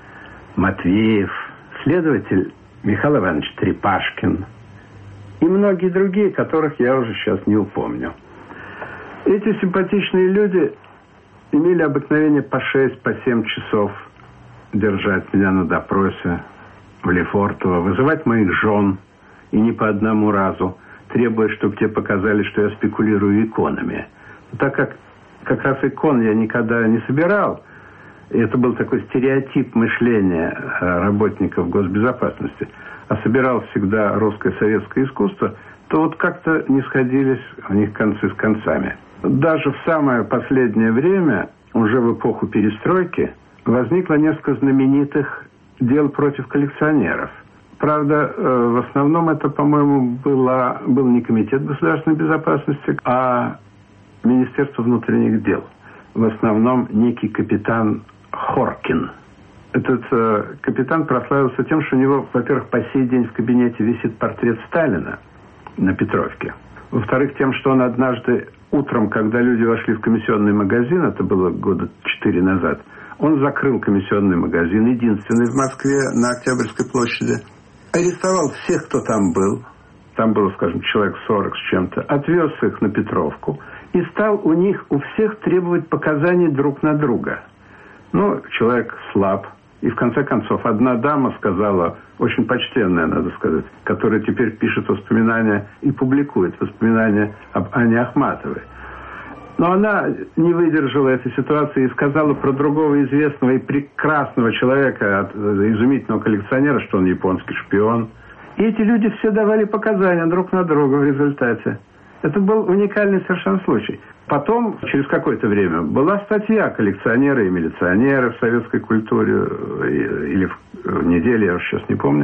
Матвеев, следователь Михаил Иванович Трепашкин и многие другие, которых я уже сейчас не упомню. Эти симпатичные люди имели обыкновение по шесть, по семь часов держать меня на допросе в Лефортово, вызывать моих жен, и не по одному разу, требуя, чтобы те показали, что я спекулирую иконами. Так как как раз икон я никогда не собирал, и это был такой стереотип мышления работников госбезопасности, а собирал всегда русское советское искусство, то вот как-то не сходились у них концы с концами. Даже в самое последнее время, уже в эпоху перестройки, возникло несколько знаменитых дел против коллекционеров. Правда, в основном это, по-моему, было, был не Комитет государственной безопасности, а Министерство внутренних дел. В основном некий капитан Хоркин. Этот э, капитан прославился тем, что у него, во-первых, по сей день в кабинете висит портрет Сталина на Петровке. Во-вторых, тем, что он однажды утром, когда люди вошли в комиссионный магазин, это было года четыре назад, он закрыл комиссионный магазин, единственный в Москве на Октябрьской площади, арестовал всех, кто там был, там было, скажем, человек сорок с чем-то, отвез их на Петровку и стал у них, у всех требовать показаний друг на друга. Ну, человек слаб. И в конце концов, одна дама сказала, очень почтенная, надо сказать, которая теперь пишет воспоминания и публикует воспоминания об Ане Ахматовой. Но она не выдержала этой ситуации и сказала про другого известного и прекрасного человека, изумительного коллекционера, что он японский шпион. И эти люди все давали показания друг на друга в результате. Это был уникальный совершенно случай. Потом, через какое-то время, была статья «Коллекционеры и милиционеры в советской культуре» или в неделе, я уже сейчас не помню.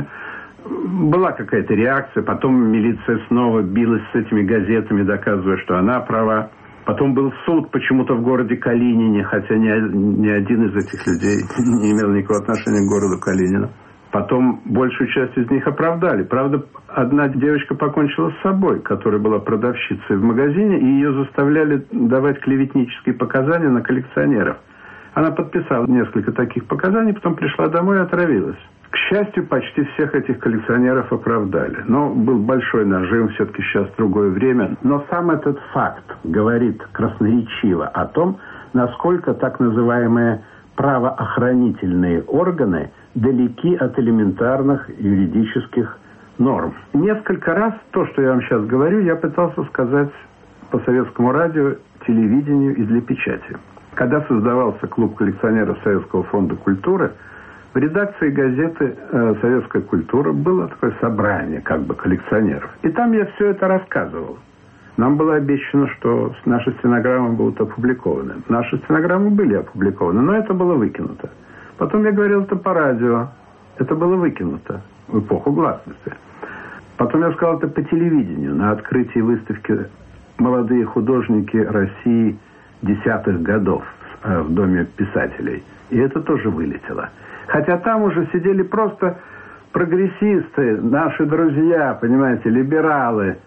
Была какая-то реакция, потом милиция снова билась с этими газетами, доказывая, что она права. Потом был суд почему-то в городе Калинине, хотя ни, ни один из этих людей не имел никакого отношения к городу Калинину. Потом большую часть из них оправдали. Правда, одна девочка покончила с собой, которая была продавщицей в магазине, и ее заставляли давать клеветнические показания на коллекционеров. Она подписала несколько таких показаний, потом пришла домой и отравилась. К счастью, почти всех этих коллекционеров оправдали. Но был большой нажим, все-таки сейчас другое время. Но сам этот факт говорит красноречиво о том, насколько так называемые правоохранительные органы далеки от элементарных юридических норм. Несколько раз то, что я вам сейчас говорю, я пытался сказать по советскому радио, телевидению и для печати. Когда создавался клуб коллекционеров Советского фонда культуры, в редакции газеты э, «Советская культура» было такое собрание как бы коллекционеров. И там я все это рассказывал. Нам было обещано, что наши стенограммы будут опубликованы. Наши стенограммы были опубликованы, но это было выкинуто. Потом я говорил это по радио. Это было выкинуто в эпоху гласности. Потом я сказал это по телевидению. На открытии выставки «Молодые художники России десятых годов» в Доме писателей. И это тоже вылетело. Хотя там уже сидели просто прогрессисты, наши друзья, понимаете, либералы,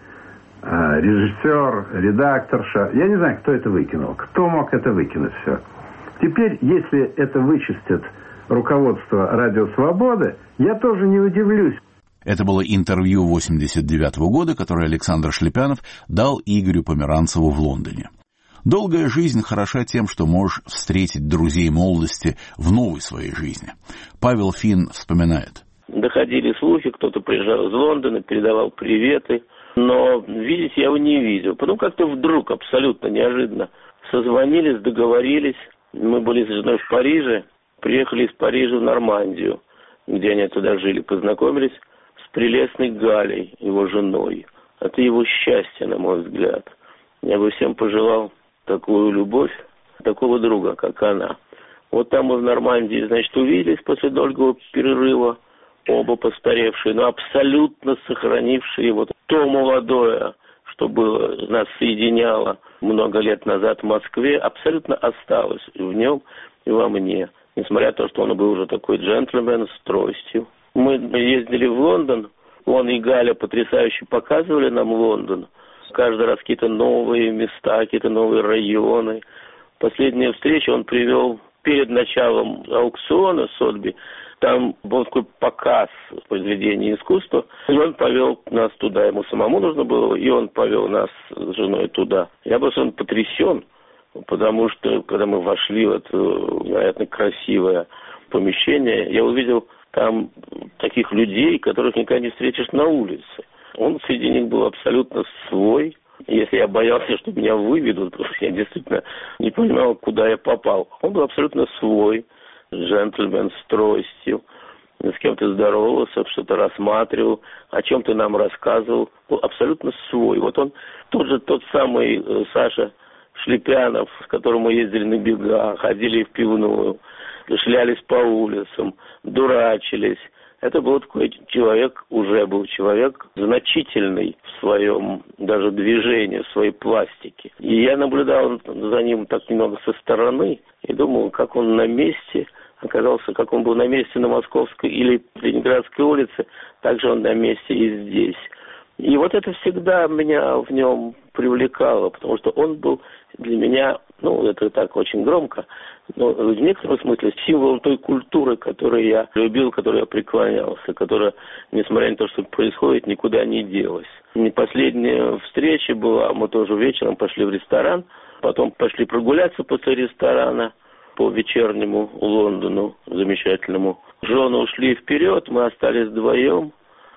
режиссер, редакторша. Я не знаю, кто это выкинул. Кто мог это выкинуть все? Теперь, если это вычистит руководство «Радио Свободы», я тоже не удивлюсь. Это было интервью восемьдесят девятого года, которое Александр Шлепянов дал Игорю Померанцеву в Лондоне. Долгая жизнь хороша тем, что можешь встретить друзей молодости в новой своей жизни. Павел Фин вспоминает. Доходили слухи, кто-то приезжал из Лондона, передавал приветы, но видеть я его не видел. Потом как-то вдруг, абсолютно неожиданно, созвонились, договорились. Мы были с женой в Париже, приехали из Парижа в Нормандию, где они туда жили, познакомились с прелестной Галей, его женой. Это его счастье, на мой взгляд. Я бы всем пожелал такую любовь, такого друга, как она. Вот там мы в Нормандии, значит, увиделись после долгого перерыва, оба постаревшие, но абсолютно сохранившие вот то молодое, что было, нас соединяло много лет назад в Москве, абсолютно осталось в нем и во мне. Несмотря на то, что он был уже такой джентльмен с тростью. Мы ездили в Лондон, он и Галя потрясающе показывали нам Лондон. Каждый раз какие-то новые места, какие-то новые районы. Последняя встреча он привел перед началом аукциона Сотби. Там был такой показ произведений искусства, и он повел нас туда. Ему самому нужно было, и он повел нас с женой туда. Я был совершенно потрясен, потому что, когда мы вошли в это невероятно красивое помещение, я увидел там таких людей, которых никогда не встретишь на улице. Он среди них был абсолютно свой. Если я боялся, что меня выведут, потому что я действительно не понимал, куда я попал. Он был абсолютно свой, джентльмен с тростью, с кем-то здоровался, что-то рассматривал, о чем-то нам рассказывал. Был абсолютно свой. Вот он тот же тот самый Саша Шлепянов, с которым мы ездили на бега, ходили в пивную, шлялись по улицам, дурачились. Это был такой человек, уже был человек значительный в своем даже движении, в своей пластике. И я наблюдал за ним так немного со стороны и думал, как он на месте оказался, как он был на месте на Московской или Ленинградской улице, так же он на месте и здесь. И вот это всегда меня в нем привлекало, потому что он был для меня, ну, это так очень громко, но в некотором смысле символом той культуры, которую я любил, которой я преклонялся, которая, несмотря на то, что происходит, никуда не делась. И последняя встреча была, мы тоже вечером пошли в ресторан, потом пошли прогуляться после ресторана по вечернему Лондону замечательному. Жены ушли вперед, мы остались вдвоем.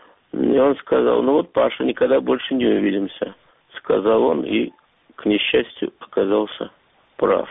И он сказал, ну вот, Паша, никогда больше не увидимся, сказал он, и, к несчастью, оказался прав.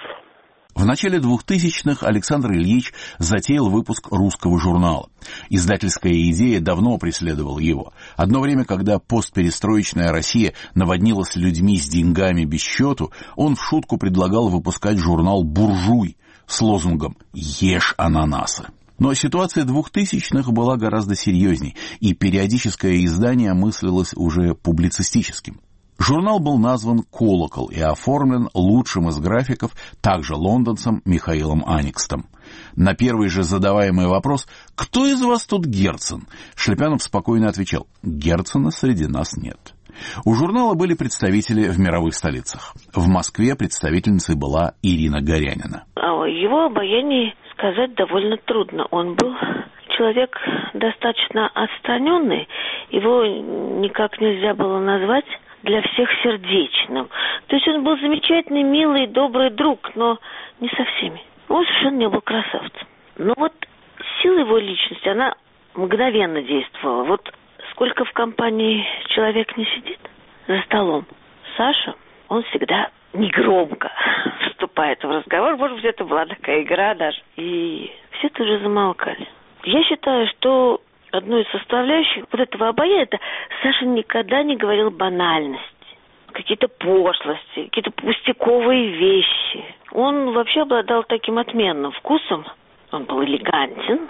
В начале двухтысячных Александр Ильич затеял выпуск русского журнала. Издательская идея давно преследовала его. Одно время, когда постперестроечная Россия наводнилась людьми с деньгами без счету, он в шутку предлагал выпускать журнал «Буржуй» с лозунгом «Ешь ананасы». Но ситуация двухтысячных была гораздо серьезней, и периодическое издание мыслилось уже публицистическим. Журнал был назван «Колокол» и оформлен лучшим из графиков, также лондонцем Михаилом Аникстом. На первый же задаваемый вопрос «Кто из вас тут Герцен?» Шлепянов спокойно отвечал «Герцена среди нас нет». У журнала были представители в мировых столицах. В Москве представительницей была Ирина Горянина. О его обаянии сказать довольно трудно. Он был человек достаточно отстраненный. Его никак нельзя было назвать для всех сердечным. То есть он был замечательный, милый, добрый друг, но не со всеми. Он совершенно не был красавцем. Но вот сила его личности, она мгновенно действовала. Вот сколько в компании человек не сидит за столом, Саша, он всегда негромко вступает в разговор. Может быть, это была такая игра даже. И все тоже замолкали. Я считаю, что одной из составляющих вот этого обаяния, это Саша никогда не говорил банальности, какие-то пошлости, какие-то пустяковые вещи. Он вообще обладал таким отменным вкусом. Он был элегантен,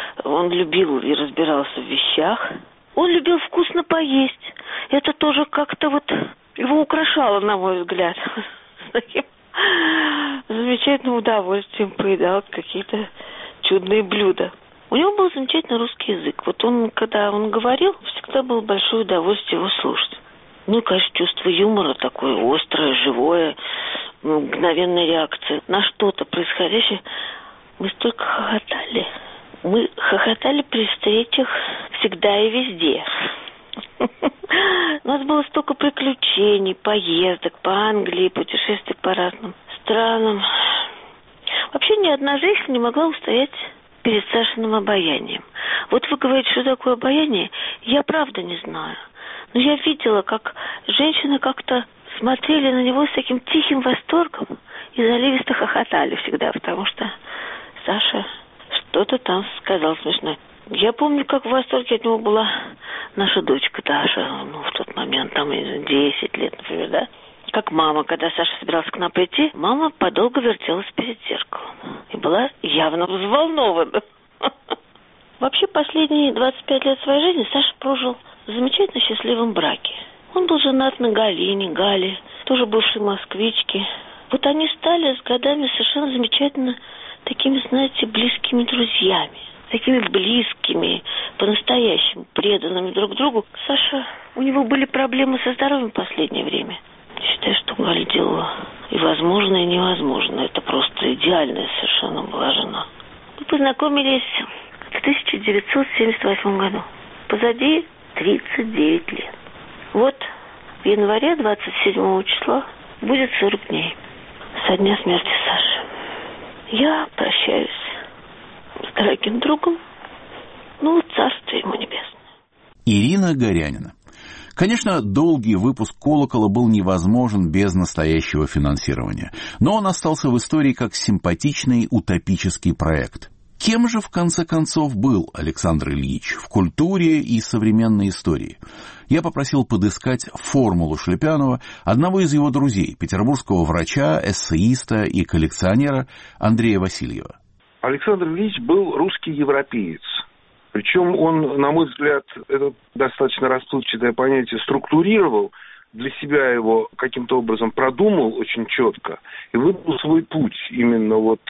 он любил и разбирался в вещах. Он любил вкусно поесть. Это тоже как-то вот его украшало, на мой взгляд. С таким замечательным удовольствием поедал какие-то чудные блюда. У него был замечательный русский язык. Вот он, когда он говорил, всегда было большое удовольствие его слушать. Ну и, конечно, чувство юмора такое острое, живое, мгновенная реакция на что-то происходящее. Мы столько хохотали. Мы хохотали при встречах всегда и везде. У нас было столько приключений, поездок по Англии, путешествий по разным странам. Вообще ни одна женщина не могла устоять перед Сашиным обаянием. Вот вы говорите, что такое обаяние, я правда не знаю. Но я видела, как женщины как-то смотрели на него с таким тихим восторгом и заливисто хохотали всегда, потому что Саша что-то там сказал смешное. Я помню, как в восторге от него была наша дочка Даша, ну, в тот момент, там, десять лет, например, да? Как мама, когда Саша собирался к нам прийти, мама подолго вертелась перед зеркалом и была явно взволнована. Вообще, последние двадцать пять лет своей жизни Саша прожил в замечательно счастливом браке. Он был женат на Галине, Гале, тоже бывшей москвичке. Вот они стали с годами совершенно замечательно такими, знаете, близкими друзьями. Такими близкими, по-настоящему преданными друг другу. Саша, у него были проблемы со здоровьем в последнее время. Считаю, что Галя делала и возможное, и невозможное. Это просто идеальная совершенно была жена. Мы познакомились в тысяча девятьсот семьдесят восьмом году. Позади тридцать девять лет. Вот в январе двадцать седьмого числа будет сорок дней со дня смерти Саши. Я прощаюсь с дорогим другом, ну, царство ему небесное. Ирина Горянина. Конечно, долгий выпуск «Колокола» был невозможен без настоящего финансирования, но он остался в истории как симпатичный утопический проект. Кем же, в конце концов, был Александр Ильич в культуре и современной истории? Я попросил подыскать формулу Шлепянова одного из его друзей, петербургского врача, эссеиста и коллекционера Андрея Васильева. Александр Ильич был русский европеец. Причем он, на мой взгляд, это достаточно расплывчатое понятие структурировал, для себя его каким-то образом продумал очень четко и выбрал свой путь именно вот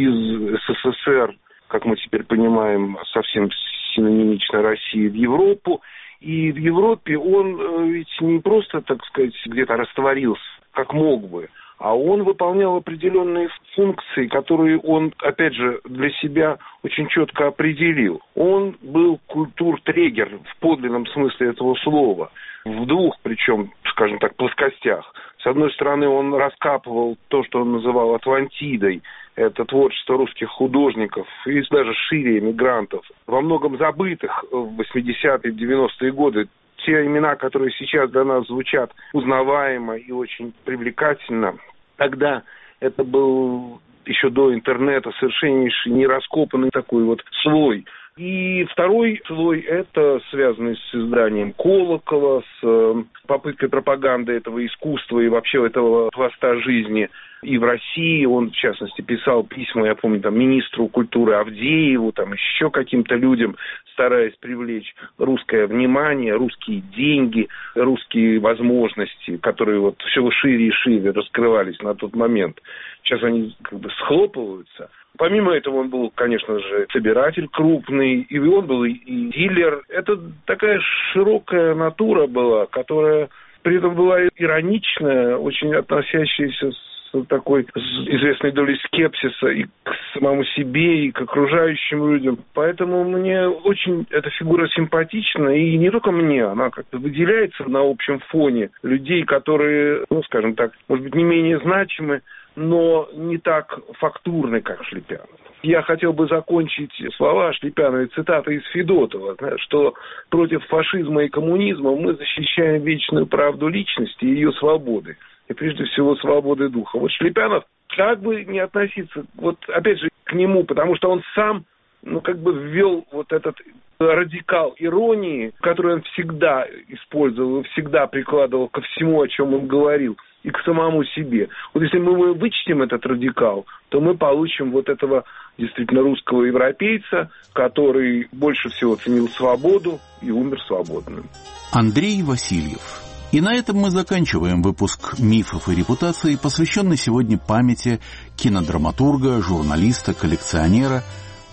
из СССР, как мы теперь понимаем, совсем синонимично России, в Европу. И в Европе он ведь не просто, так сказать, где-то растворился, как мог бы, а он выполнял определенные функции, которые он, опять же, для себя очень четко определил. Он был культуртрегер в подлинном смысле этого слова, в двух, причем, скажем так, плоскостях. С одной стороны, он раскапывал то, что он называл Атлантидой, это творчество русских художников и даже шире эмигрантов, во многом забытых в восьмидесятые, девяностые годы. Те имена, которые сейчас для нас звучат узнаваемо и очень привлекательно, тогда это был еще до интернета совершеннейший нераскопанный такой вот слой. И второй слой – это связанный с изданием «Колокола», с попыткой пропаганды этого искусства и вообще этого пласта жизни и в России. Он, в частности, писал письма, я помню, там, министру культуры Авдееву, там, еще каким-то людям, стараясь привлечь русское внимание, русские деньги, русские возможности, которые вот все шире и шире раскрывались на тот момент. Сейчас они как бы схлопываются. Помимо этого он был, конечно же, собиратель крупный, и он был и дилер. Это такая широкая натура была, которая при этом была ироничная, очень относящаяся с такой с известной долей скепсиса и к самому себе, и к окружающим людям. Поэтому мне очень эта фигура симпатична, и не только мне, она как-то выделяется на общем фоне людей, которые, ну, скажем так, может быть, не менее значимы, но не так фактурны, как Шлепянов. Я хотел бы закончить слова Шлепянова цитатой из Федотова, что против фашизма и коммунизма мы защищаем вечную правду личности и ее свободы. И прежде всего свободы духа. Вот Шлепянов, как бы не относиться, вот опять же к нему, потому что он сам, ну, как бы ввел вот этот радикал иронии, который он всегда использовал, всегда прикладывал ко всему, о чем он говорил, и к самому себе. Вот если мы вычтем этот радикал, то мы получим вот этого действительно русского европейца, который больше всего ценил свободу и умер свободным. Андрей Васильев. И на этом мы заканчиваем выпуск «Мифов и репутаций», посвященный сегодня памяти кинодраматурга, журналиста, коллекционера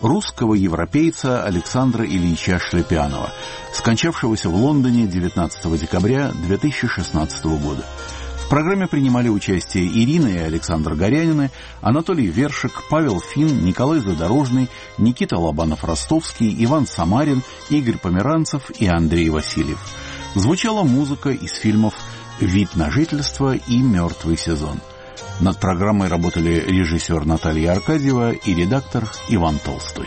русского европейца Александра Ильича Шлепянова, скончавшегося в Лондоне девятнадцатого декабря две тысячи шестнадцатого года. В программе принимали участие Ирина и Александр Горянины, Анатолий Вершик, Павел Фин, Николай Задорожный, Никита Лобанов-Ростовский, Иван Самарин, Игорь Померанцев и Андрей Васильев. Звучала музыка из фильмов «Вид на жительство» и «Мертвый сезон». Над программой работали режиссер Наталья Аркадьева и редактор Иван Толстой.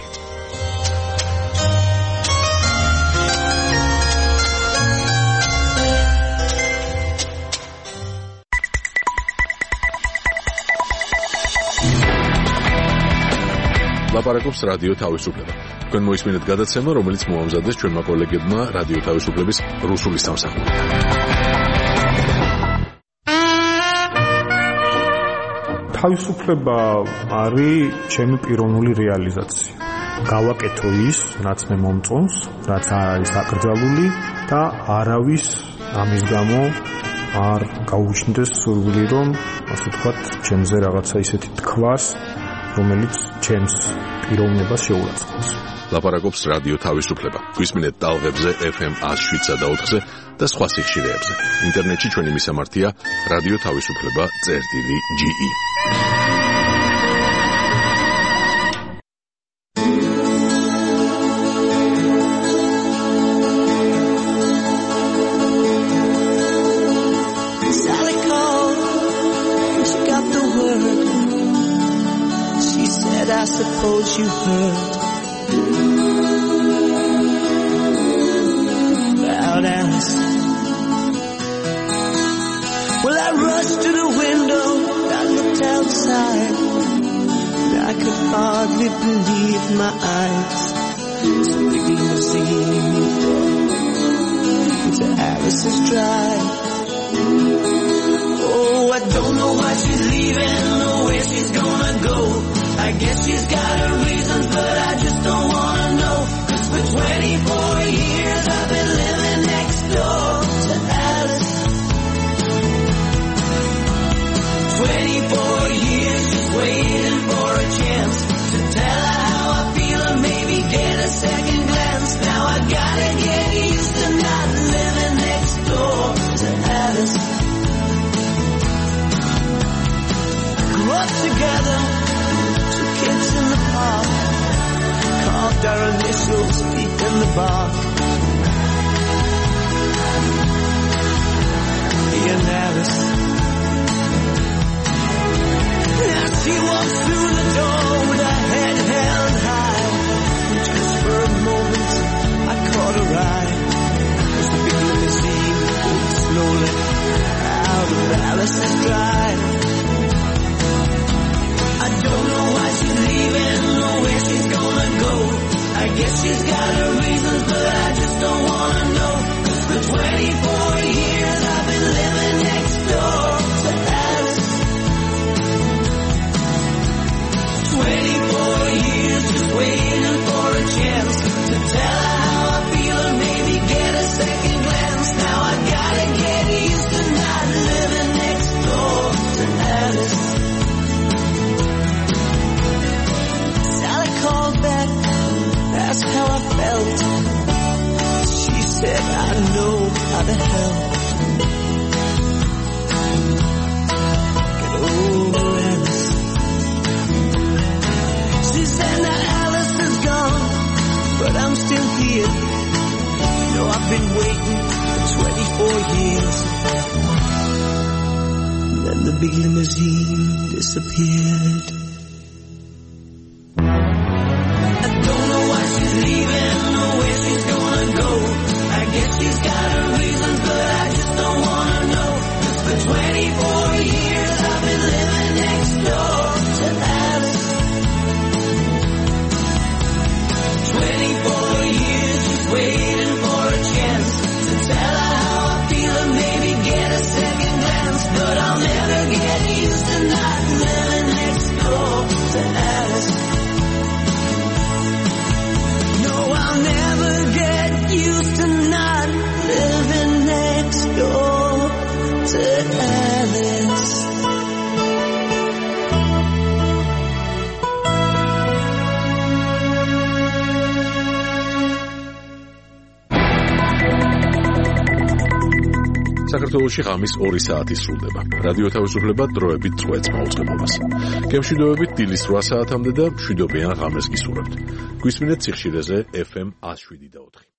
ლაპარაკობს რადიო თავისუფლება. თქვენ მოისმინეთ გადაცემა, რომელიც მოამზადეს ჩვენმა კოლეგებმა რადიო თავისუფლების რუსული სამსახურიდან. თავისუფლება არის ჩემი პიროვნული რეალიზაცია. გავაკეთო ის, რაც მე მომწონს, რაც არის აკრძალული და არავის ამის გამო არ გაუჩნდეს სურვილი, რომ ასე ვთქვათ, ჩემზე რაღაცა ისეთი თქვას, რომელიც ჩემს პიროვნებას შეურაცხყოფს. ლაპარაკობს რადიო თავისუფლება. გვისმინეთ ტალღებზე ეფ ემ one oh seven და ოთხზე და სხვა სიხშირეებზე. ინტერნეტში ჩვენი მისამართია რადიო თავისუფლება წერტილი ჯი ი. Suppose you heard about Alice. Well, I rushed to the window, I looked outside, and I could hardly believe my eyes. This big limousine into Alice's drive. Oh, I don't know why she's leaving or where she's gonna go. I guess she's got her reasons, but I just don't wanna know. Cause for twenty-four years I've been living next door to Alice. twenty-four years just waiting for a chance to tell her how I feel and maybe get a second glance. Now I gotta get used to not living next door to Alice. Grew up together, kids in the park, carved our initials deep in the bark. Me and Alice. As she walks through the door with her head held high, and just for a moment I caught her eye as the big limousine pulled slowly out of Alice's drive. I don't know why she's leaving or where she's gonna go. I guess she's got her reasons, but I just don't wanna know. Cause for twenty-four years I've been living next door to Alice. twenty-four years just waiting for a chance to tell her how I feel and maybe get a second glance. Now I gotta get used to not living next door to Alice. Called back, asked how I felt. She said, I know how to help. Get over Alice. She said, now Alice is gone, but I'm still here. You know, I've been waiting for twenty-four years. Then the big limousine disappeared. She's got her reasons, but I just don't wanna know. Cause for twenty-four years I've been living next door to Alice. twenty-four years just waiting for a chance to tell her how I feel and maybe get a second glance. But I'll never get used to not living next door. საქართველოში ღამის ორი საათი სრულდება. რადიო თავისუფლება დროებით წვეთს მაუწყებლობას. გემშვიდობებით დილის რვა საათამდე და მშვიდობიან ღამეს გისურვებთ. გვისმინეთ სიხშირეზე ეფ ემ ათს შვიდი და ოთხი.